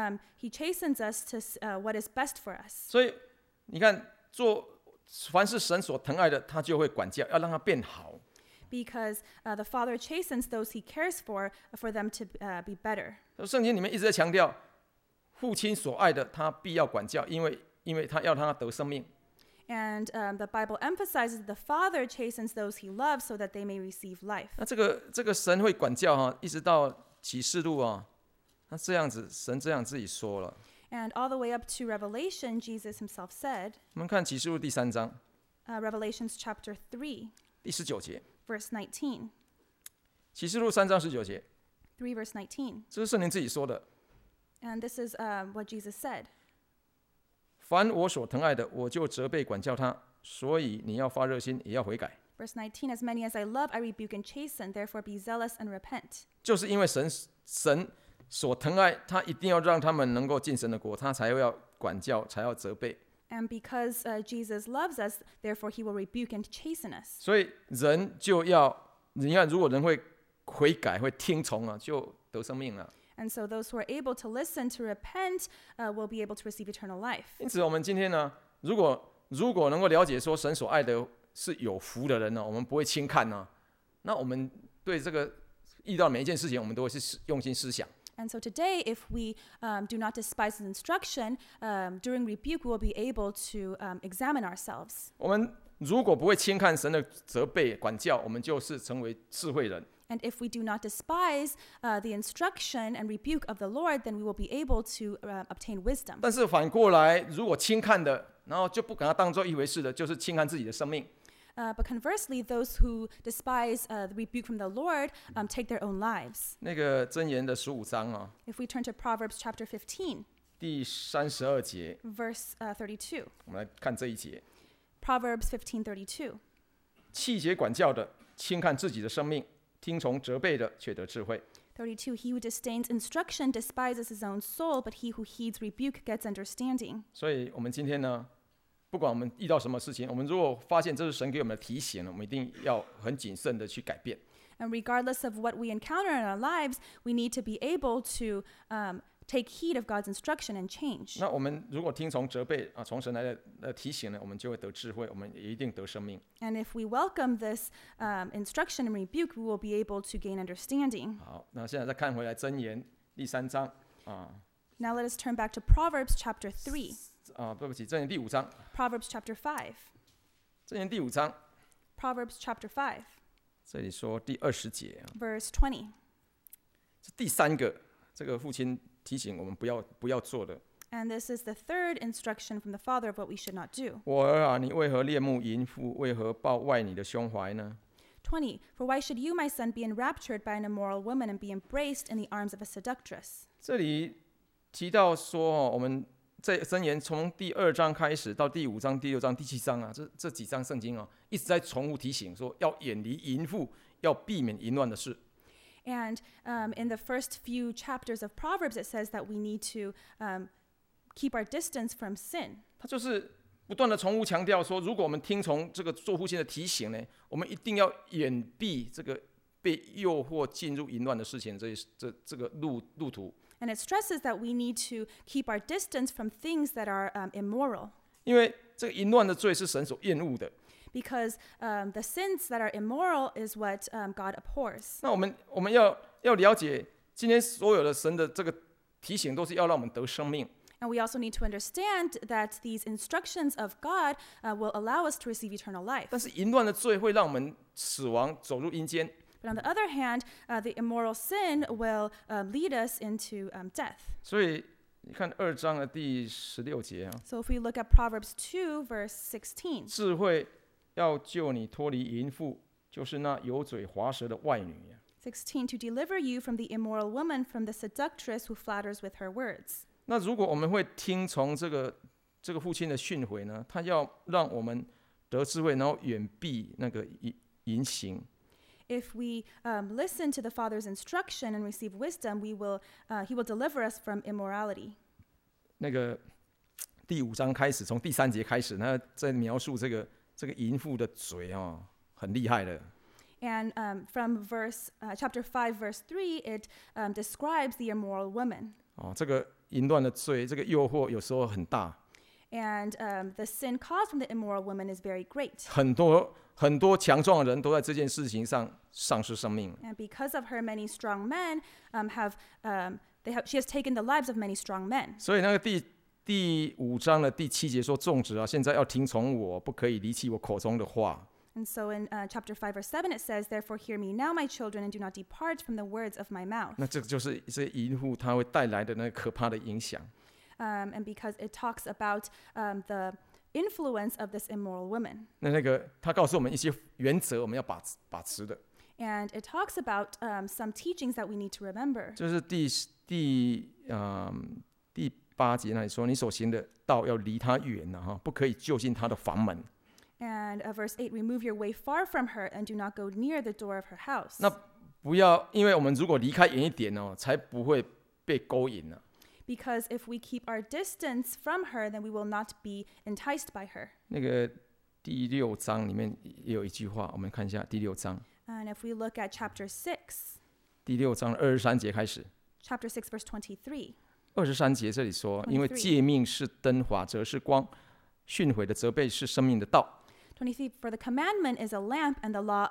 he chastens us to what is best for us. 所以你看，凡是神所疼爱的，他就会管教，要让他变好。 Because the Father chastens those he cares for them to be better. 圣经里面一直在强调，父亲所爱的，他必要管教，因为他要让他得生命。 And the Bible emphasizes that the Father chastens those he loves so that they may receive life. 那这个神会管教一直到启示录那这样子，神这样自己说了。 And all the way up to Revelation, Jesus himself said, 我们看启示录第3章 Revelations chapter 3, 第19节， verse 19. 启示录3章19节， 3 verse 19. 这是圣灵自己说的。 And this is what Jesus said. 凡我所疼爱的，我就责备管教他，所以你要发热心，也要悔改。 Verse 19, as many as I love, I rebuke and chasten, therefore be zealous and repent. 就是因为神所疼爱，他一定要让他们能够进神的国，他才要管教，才要责备。 And because Jesus loves us, therefore he will rebuke and chasten us. 所以人就要，你看，如果人会悔改、会听从就得生命了。 And so those who are able to listen, to repent, will be able to receive eternal life. 因此，我们今天呢，如果能够了解说神所爱的是有福的人呢，我们不会轻看那我们对这个遇到每一件事情，我们都会是用心思想。 And so today, if we do not despise his instruction, during rebuke, we will be able to examine ourselves. 我们如果不会轻看神的责备、管教，我们就是成为智慧人。 And if we do not despise the instruction and rebuke of the Lord, then we will be able to obtain wisdom. 但是反过来，如果轻看的，然后就不把它当做一回事的，就是轻看自己的生命。 But conversely, those who despise the rebuke from the Lord take their own lives. 那个箴言的15章 If we turn to Proverbs chapter 15, 第32节， verse 32. 我们来看这一节： Proverbs 15:32. 气节管教的，轻看自己的生命；听从责备的，却得智慧。 32. He who disdains instruction despises his own soul, but he who heeds rebuke gets understanding. 所以，我们今天呢，不管我们遇到什么事情，我们如果发现这是神给我们的提醒呢，我们一定要很谨慎的去改变。 And regardless of what we encounter in our lives, we need to be able to take heed of God's instruction and change. 那我们如果听从责备从神来的提醒呢，我们就会得智慧，我们也一定得生命。 And if we welcome this instruction and rebuke, we will be able to gain understanding. 好，那现在再看回来箴言第3章 Now let us turn back to Proverbs chapter 3. 对不起，箴言第5章， Proverbs chapter 5. 箴言第5章 Proverbs chapter 5, 这里说第20节 verse 20. 是第3个，这个父亲提醒我们不要做的。 And this is the third instruction from the Father of what we should not do. 我儿啊，你为何恋慕淫妇？为何抱外你的胸怀呢？ 20. For why should you, my son, be enraptured by an immoral woman and be embraced in the arms of a seductress? 这里提到说我们在箴言从第2章开始到第5章、第6章、第7章这几章圣经一直在重复提醒说要远离淫妇，要避免淫乱的事。 And in the first few chapters of Proverbs, it says that we need to keep our distance from sin. 他就是不断的重复强调说，如果我们听从这个做父亲的提醒呢，我们一定要远避这个被诱惑进入淫乱的事情，这个路途。 And it stresses that we need to keep our distance from things that are immoral. 因为这个淫乱的罪是神所厌恶的。 Because the sins that are immoral is what God abhors. 那我们要了解，今天所有的神的这个提醒，都是要让我们得生命。 And we also need to understand that these instructions of God will allow us to receive eternal life. 但是淫乱的罪会让我们死亡，走入阴间。 But on the other hand, the immoral sin will lead us into death. 所以你看2章的第16节啊， So if we look at Proverbs 2, verse 16, 智慧要救你脱离淫妇，就是那油嘴滑舌的外女。 16, to deliver you from the immoral woman, from the seductress who flatters with her words. 那如果我们会听从这个父亲的训诲呢，他要让我们得智慧，然后远避那个淫行。 If we listen to the Father's instruction and receive wisdom, he will deliver us from immorality. 那个第5章开始，从第3节开始，他在描述这个淫妇的嘴哦，很厉害的。 And from chapter 5, verse 3, it describes the immoral woman. 哦，这个淫乱的罪，这个诱惑有时候很大， And the sin caused from the immoral woman is very great. 很多强壮的人都在这件事情上丧失生命。 And because of her, many strong men she has taken the lives of many strong men. 所以那个第5章的第7节说：“众子啊，现在要听从我，不可以离弃我口中的话。” And so in chapter 5, verse 7, it says, "Therefore hear me now, my children, and do not depart from the words of my mouth." 那这个就是这些淫妇它会带来的那个可怕的影响。 And because it talks about the influence of this immoral woman. 那个他告诉我们一些原则，我们要把持的。 And it talks about some teachings that we need to remember. 就是第8节那里说：“你所行的道要离他远呐，哈，不可以就近他的房门。” And verse 8, "Remove your way far from her, and do not go near the door of her house." 那不要，因为我们如果离开远一点哦，才不会被勾引呢。 Because if we keep our distance from her, then we will not be enticed by her. 那个第6章里面也有一句话，我们看一下第6章。 And if we look at chapter 6, 第6章23节开始。 chapter 6, verse 23. 23节这里说：“因为诫命是灯，法则是光，训诲的责备是生命的道。” 23, "For the commandment is a lamp, and the law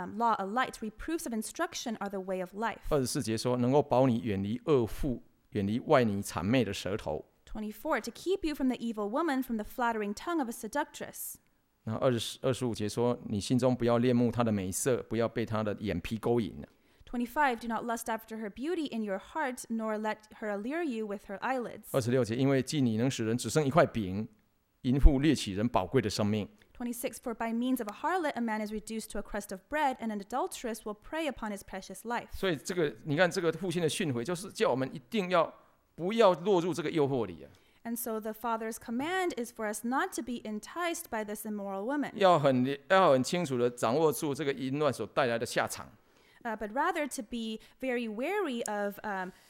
a light. Reproofs of instruction are the way of life." 24节说：“能够保你远离恶妇，远离外女谄媚的舌头。” 24, "To keep you from the evil woman, from the flattering tongue of a seductress." 然后25节说：“你心中不要恋慕她的美色，不要被她的眼皮勾引。” 25, "Do not lust after her beauty in your heart, nor let her allure you with her eyelids." 26节，因为妓女能使人只剩一块饼，淫妇掠取人宝贵的生命。 26, "For by means of a harlot a man is reduced to a crust of bread, and an adulteress will prey upon his precious life." 所以你看这个父亲的训诲，就是叫我们一定要不要落入这个诱惑里啊。 And so the Father's command is for us not to be enticed by this immoral woman, 要很清楚的掌握住这个淫乱所带来的下场。 but rather to be very wary of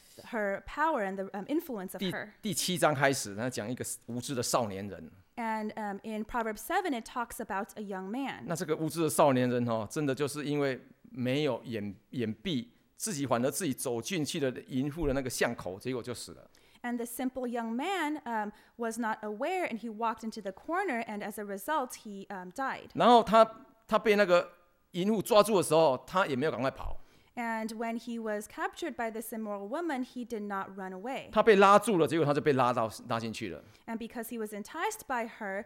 her power and the influence of her. 第7章开始，他讲一个无知的少年人。 And in Proverbs 7, it talks about a young man. 那这个无知的少年人哦，真的就是因为没有掩蔽，自己反而自己走进去了淫妇的那个巷口，结果就死了。 And the simple young man was not aware, and he walked into the corner, and as a result, he died. 然后他被那个淫妇抓住的时候，他也没有赶快跑。 And when he was captured by this immoral woman, he did not run away. 他被拉住了，结果他就被拉进去了。 And because he was enticed by her,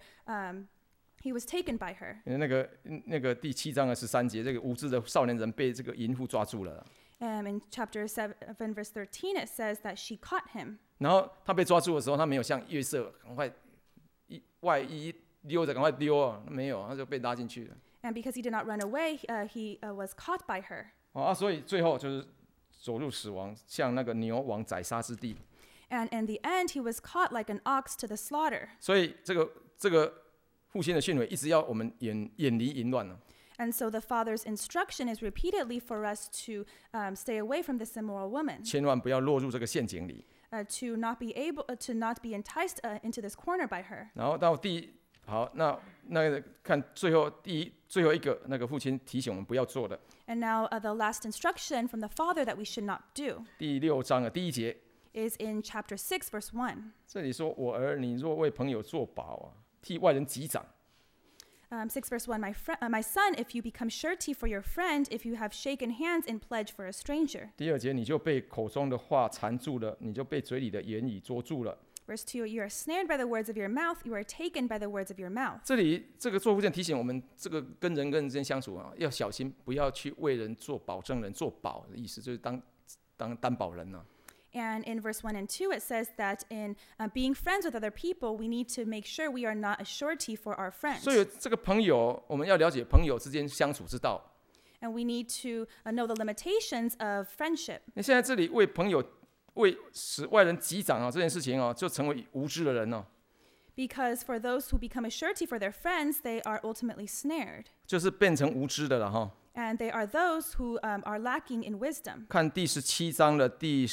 he was taken by her. 那个第7章的13节，这个无知的少年人被这个淫妇抓住了。 In chapter 7, verse 13, it says that she caught him. 然后他被抓住的时候，他没有像约瑟赶快外衣溜着赶快溜啊，没有，他就被拉进去了。 And because he did not run away, he was caught by her. 所以最后就是走入死亡，像那个牛往宰杀之地。 And in the end, he was caught like an ox to the slaughter. 所以这个父亲的训诲一直要我们远离淫乱了。 And so the Father's instruction is repeatedly for us to stay away from this immoral woman, 千万不要落入这个陷阱里。 to not be enticed into this corner by her. 然后到那个看最后一个那个父亲提醒我们不要做的。 And now the last instruction from the Father that we should not do 第6章的第1节 is in chapter 6, verse 1. 这里说：“我儿，你若为朋友作保啊，替外人击掌。” 6 verse 1, my son, if you become surety for your friend, if you have shaken hands in pledge for a stranger. 第2节，你就被口中的话缠住了，你就被嘴里的言语捉住了。 Verse 2, you are snared by the words of your mouth, you are taken by the words of your mouth. 这里这个做父亲提醒我们，这个跟人之间相处啊，要小心，不要去为人做保证人，做保的意思就是当担保人啊。 And in verse 1 and 2, it says that in being friends with other people, we need to make sure we are not a surety for our friends. 所以这个朋友，我们要了解朋友之间相处之道。 And we need to know the limitations of friendship. 你现在这里为朋友为使外人击掌啊，这件事情啊，就成为无知的人了。 Because for those who become a surety for their friends, they are ultimately snared. 就是变成无知的了哈。 And they are those who are lacking in wisdom. 看第17章的第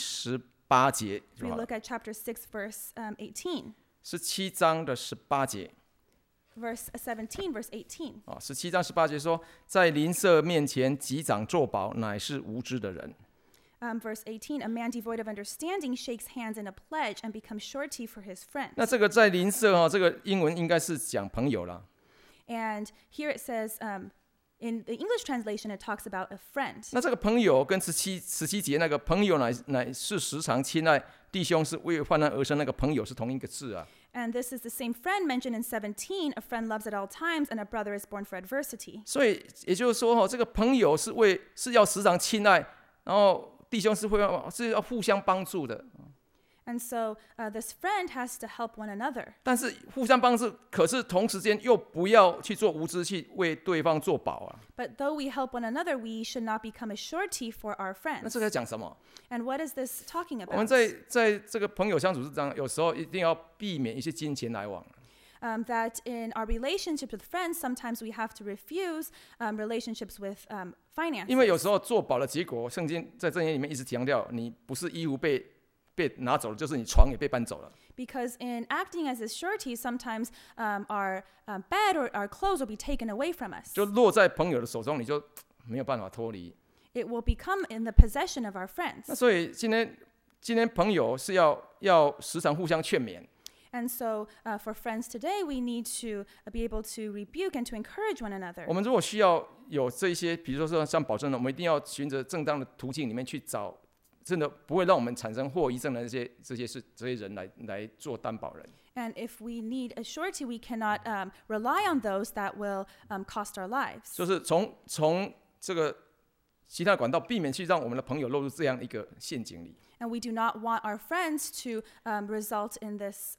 18节就 We 好了。 look at chapter 6, verse 18. 17章的18节。 Verse 17, verse 18. 17章18节说，在邻舍面前击掌作保，乃是无知的人。 Verse 18, a man devoid of understanding shakes hands in a pledge and becomes surety for his friends. 那这个在邻舍这个英文应该是讲朋友啦。 And here it says, in the English translation, it talks about a friend. 那这个朋友跟17节那个朋友乃是时常亲爱弟兄，是为患难而生，那个朋友是同一个字啊。 And this is the same friend mentioned in 17. A friend loves at all times, and a brother is born for adversity. 所以也就是说，这个朋友是要时常亲爱，然后弟兄是要互相帮助的。 And so this friend has to help one another. 但是互相帮助，可是同时间又不要去做无知，去为对方做保啊。 But though we help one another, we should not become a surety for our 那 friends. 这个在讲什么？ And what is this talking 我们 about? 在这个朋友相处之中，有时候一定要避免一些金钱来往。 That in our relationships with friends, sometimes we have to refuse relationships with finances. 因为有时候做保的结果，圣经在箴言里面一直强调，你不是衣服被拿走了，就是你床也被搬走了。 Because in acting as a surety, sometimes our bed or our clothes will be taken away from us. 就落在朋友的手中，你就没有办法脱离。 It will become in the possession of our 那 friends. 所以今天朋友是要时常互相劝勉。 And so for friends today, we need to be able to rebuke and to encourage one another. 我们如果需要有这些，比如说像保证人，我们一定要循着正当的途径里面去找，真的不会让我们产生后遗症的这些人来做担保人。 And if we need a surety, we cannot rely on those that will cost our lives. 就是从这个其他管道避免去让我们的朋友落入这样一个陷阱里。 And we do not want our friends to result in this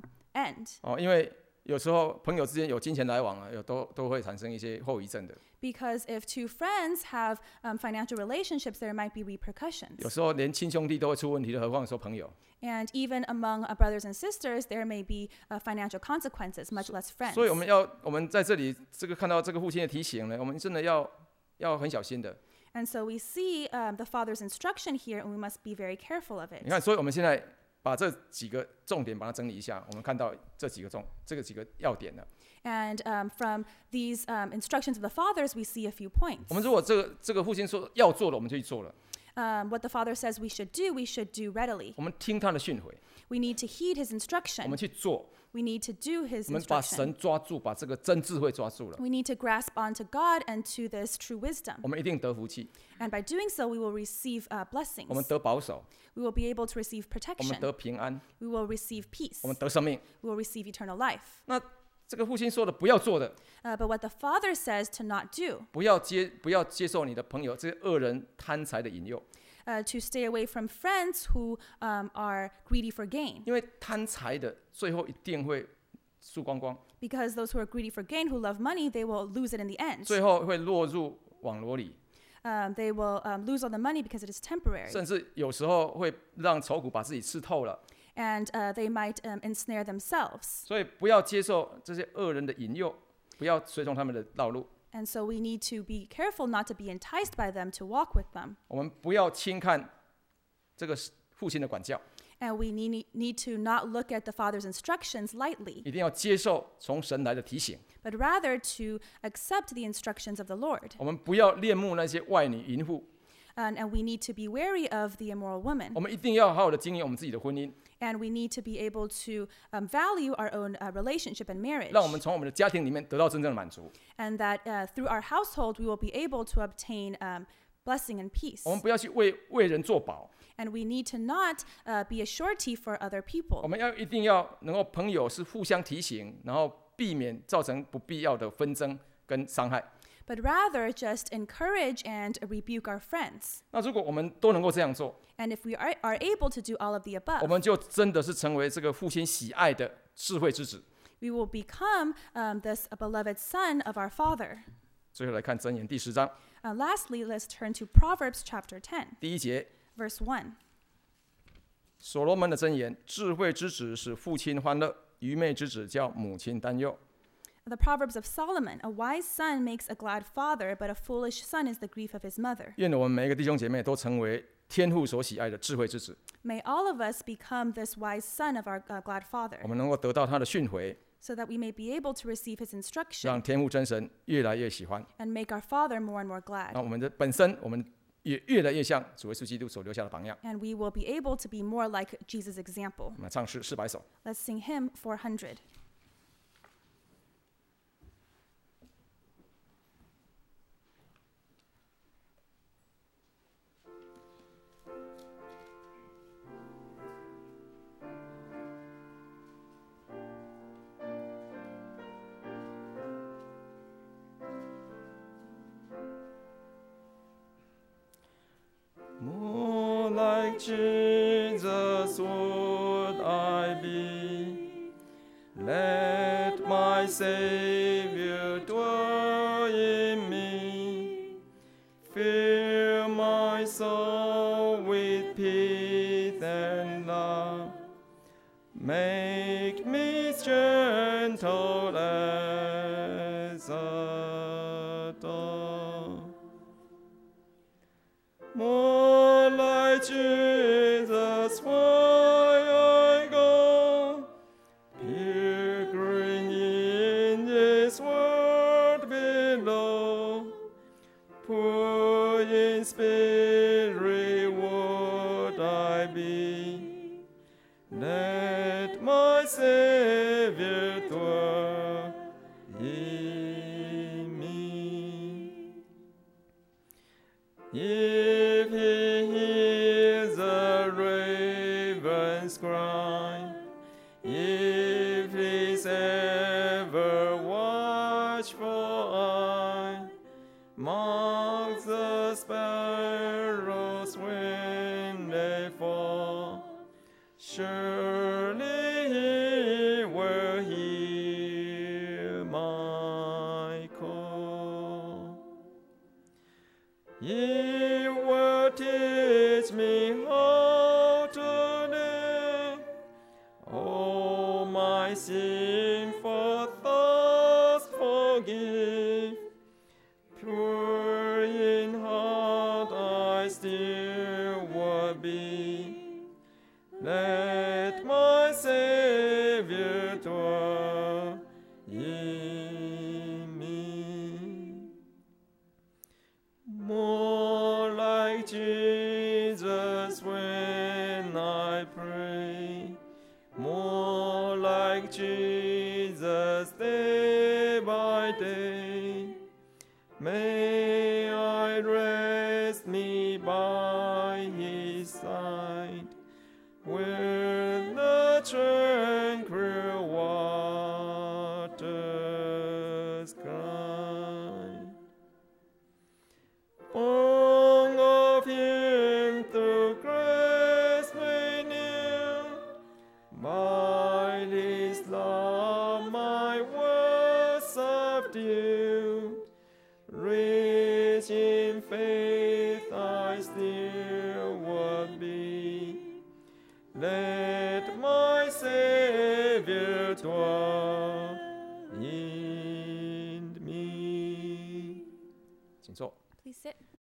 end. 因为有时候朋友之间有金钱来往啊，都会产生一些后遗症的。 Because if two friends have financial relationships, there might be 有 repercussions. 时候连亲兄弟都会出问题的，何况说朋友。 And even among brothers and sisters, there may be financial consequences, much less friends. 所以我们在这里看到这个父亲的提醒呢，我们真的要很小心的。 And so we see the father's instruction here, and we must be very careful of 你 it. 看，所以我们现在把这几个重点把它整理一下，我们看到这几个要点了。 And from these instructions of the fathers, we see a few points. 我们如果这个父亲说要做的，我们就去做了。 What the father says we should do readily. 我们听他的训诲， We need to heed his 我 instruction. 们去做， We need to do his 我们把 instruction. 神抓住，把这个真智慧抓住了， We need to grasp onto God and to this true wisdom. 我们一定得福气， And by doing so, we will receive 我们 blessings. 得保守， We will be able to receive 我们 protection. 得平安， We will receive peace. 我们得生命。 We will receive eternal life. 那这个父亲说的不要做的， But what the father says to not do, 不要接受你的朋友这些恶人贪财的引诱， to stay away from friends who are greedy for gain. 因为贪财的最后一定会输光光， Because those who are greedy for gain, who love money, they will lose it in the end. 最后会落入网罗里， They will lose all the money because it is temporary. 甚至有时候会让愁苦把自己吃透了。 And they might ensnare themselves. 所以不要接受这些恶人的引诱，不要随从他们的道路。 And so we need to be careful not to be enticed by them, to walk with them. 我们不要轻看这个父亲的管教， And we need to not look at the father's instructions lightly, 一定要接受从神来的提醒。 but rather to accept the instructions of the Lord. 我们不要恋慕那些外女淫妇， And we need to be wary of the immoral woman. 我们一定要好好的经营我们自己的婚姻， And we need to be able to value our own relationship and marriage. 让我们从我们的家庭里面得到真正的满足。 And that through our household, we will be able to obtain blessing and peace. 我们不要去为人作保， And we need to not be a surety for other 我 people. 们一定要能够朋友是互相提醒，然后避免造成不必要的纷争跟伤害。 But rather just encourage and rebuke our friends. 那如果我们都能够这样做， And if we are able to do all of the 我 above, 们就真的是成为这个父亲喜爱的智慧之子。 we will become this beloved son of our Father. 最后来看箴言第10章 Lastly, let's turn to Proverbs chapter 10, 第1节， verse 1. 所罗门的箴言：智慧之子使父亲欢乐，愚昧之子叫母亲担忧。 The Proverbs of Solomon, a wise son makes a glad father, but a foolish son is the grief of his mother. 愿我们每一个弟兄姐妹都成为天父所喜爱的智慧之子， May all of us become this wise son of our glad father, 我们能够得到他的训诲， so that we may be able to receive his 让 instruction 天父真神越来越喜欢。 and make our father more and more 那 glad. 我们的本身，我们也越来越像主耶稣基督所留下的榜样。 And we will be able to be more like Jesus' example. 我们唱诗400首。 Let's sing hymn 400. More like Jesus would I be. Let my Savior dwell in me. Fill my soul with peace and love. Make me gentle as a dove. More like Jesus, why I go, pilgrim in this world below. Poor in spirit would I be. Let my Savior dwell in me. If he hears a raven's cry, if his ever watchful eye marks the sparrows when they fall, surely he will hear my call. He will teach me how to live. Oh, my sinful thoughts forgive. Pure in heart I still would be. Let my Savior dwell in me. More like Jesus when I pray, more like Jesus day by day. May I rest me by his side, where the tranquil waters cry. Born of him through grace renewed, by his love my words subdued. Rich in faith I still would be. Let my Savior dwell in me. 请坐。 Please sit.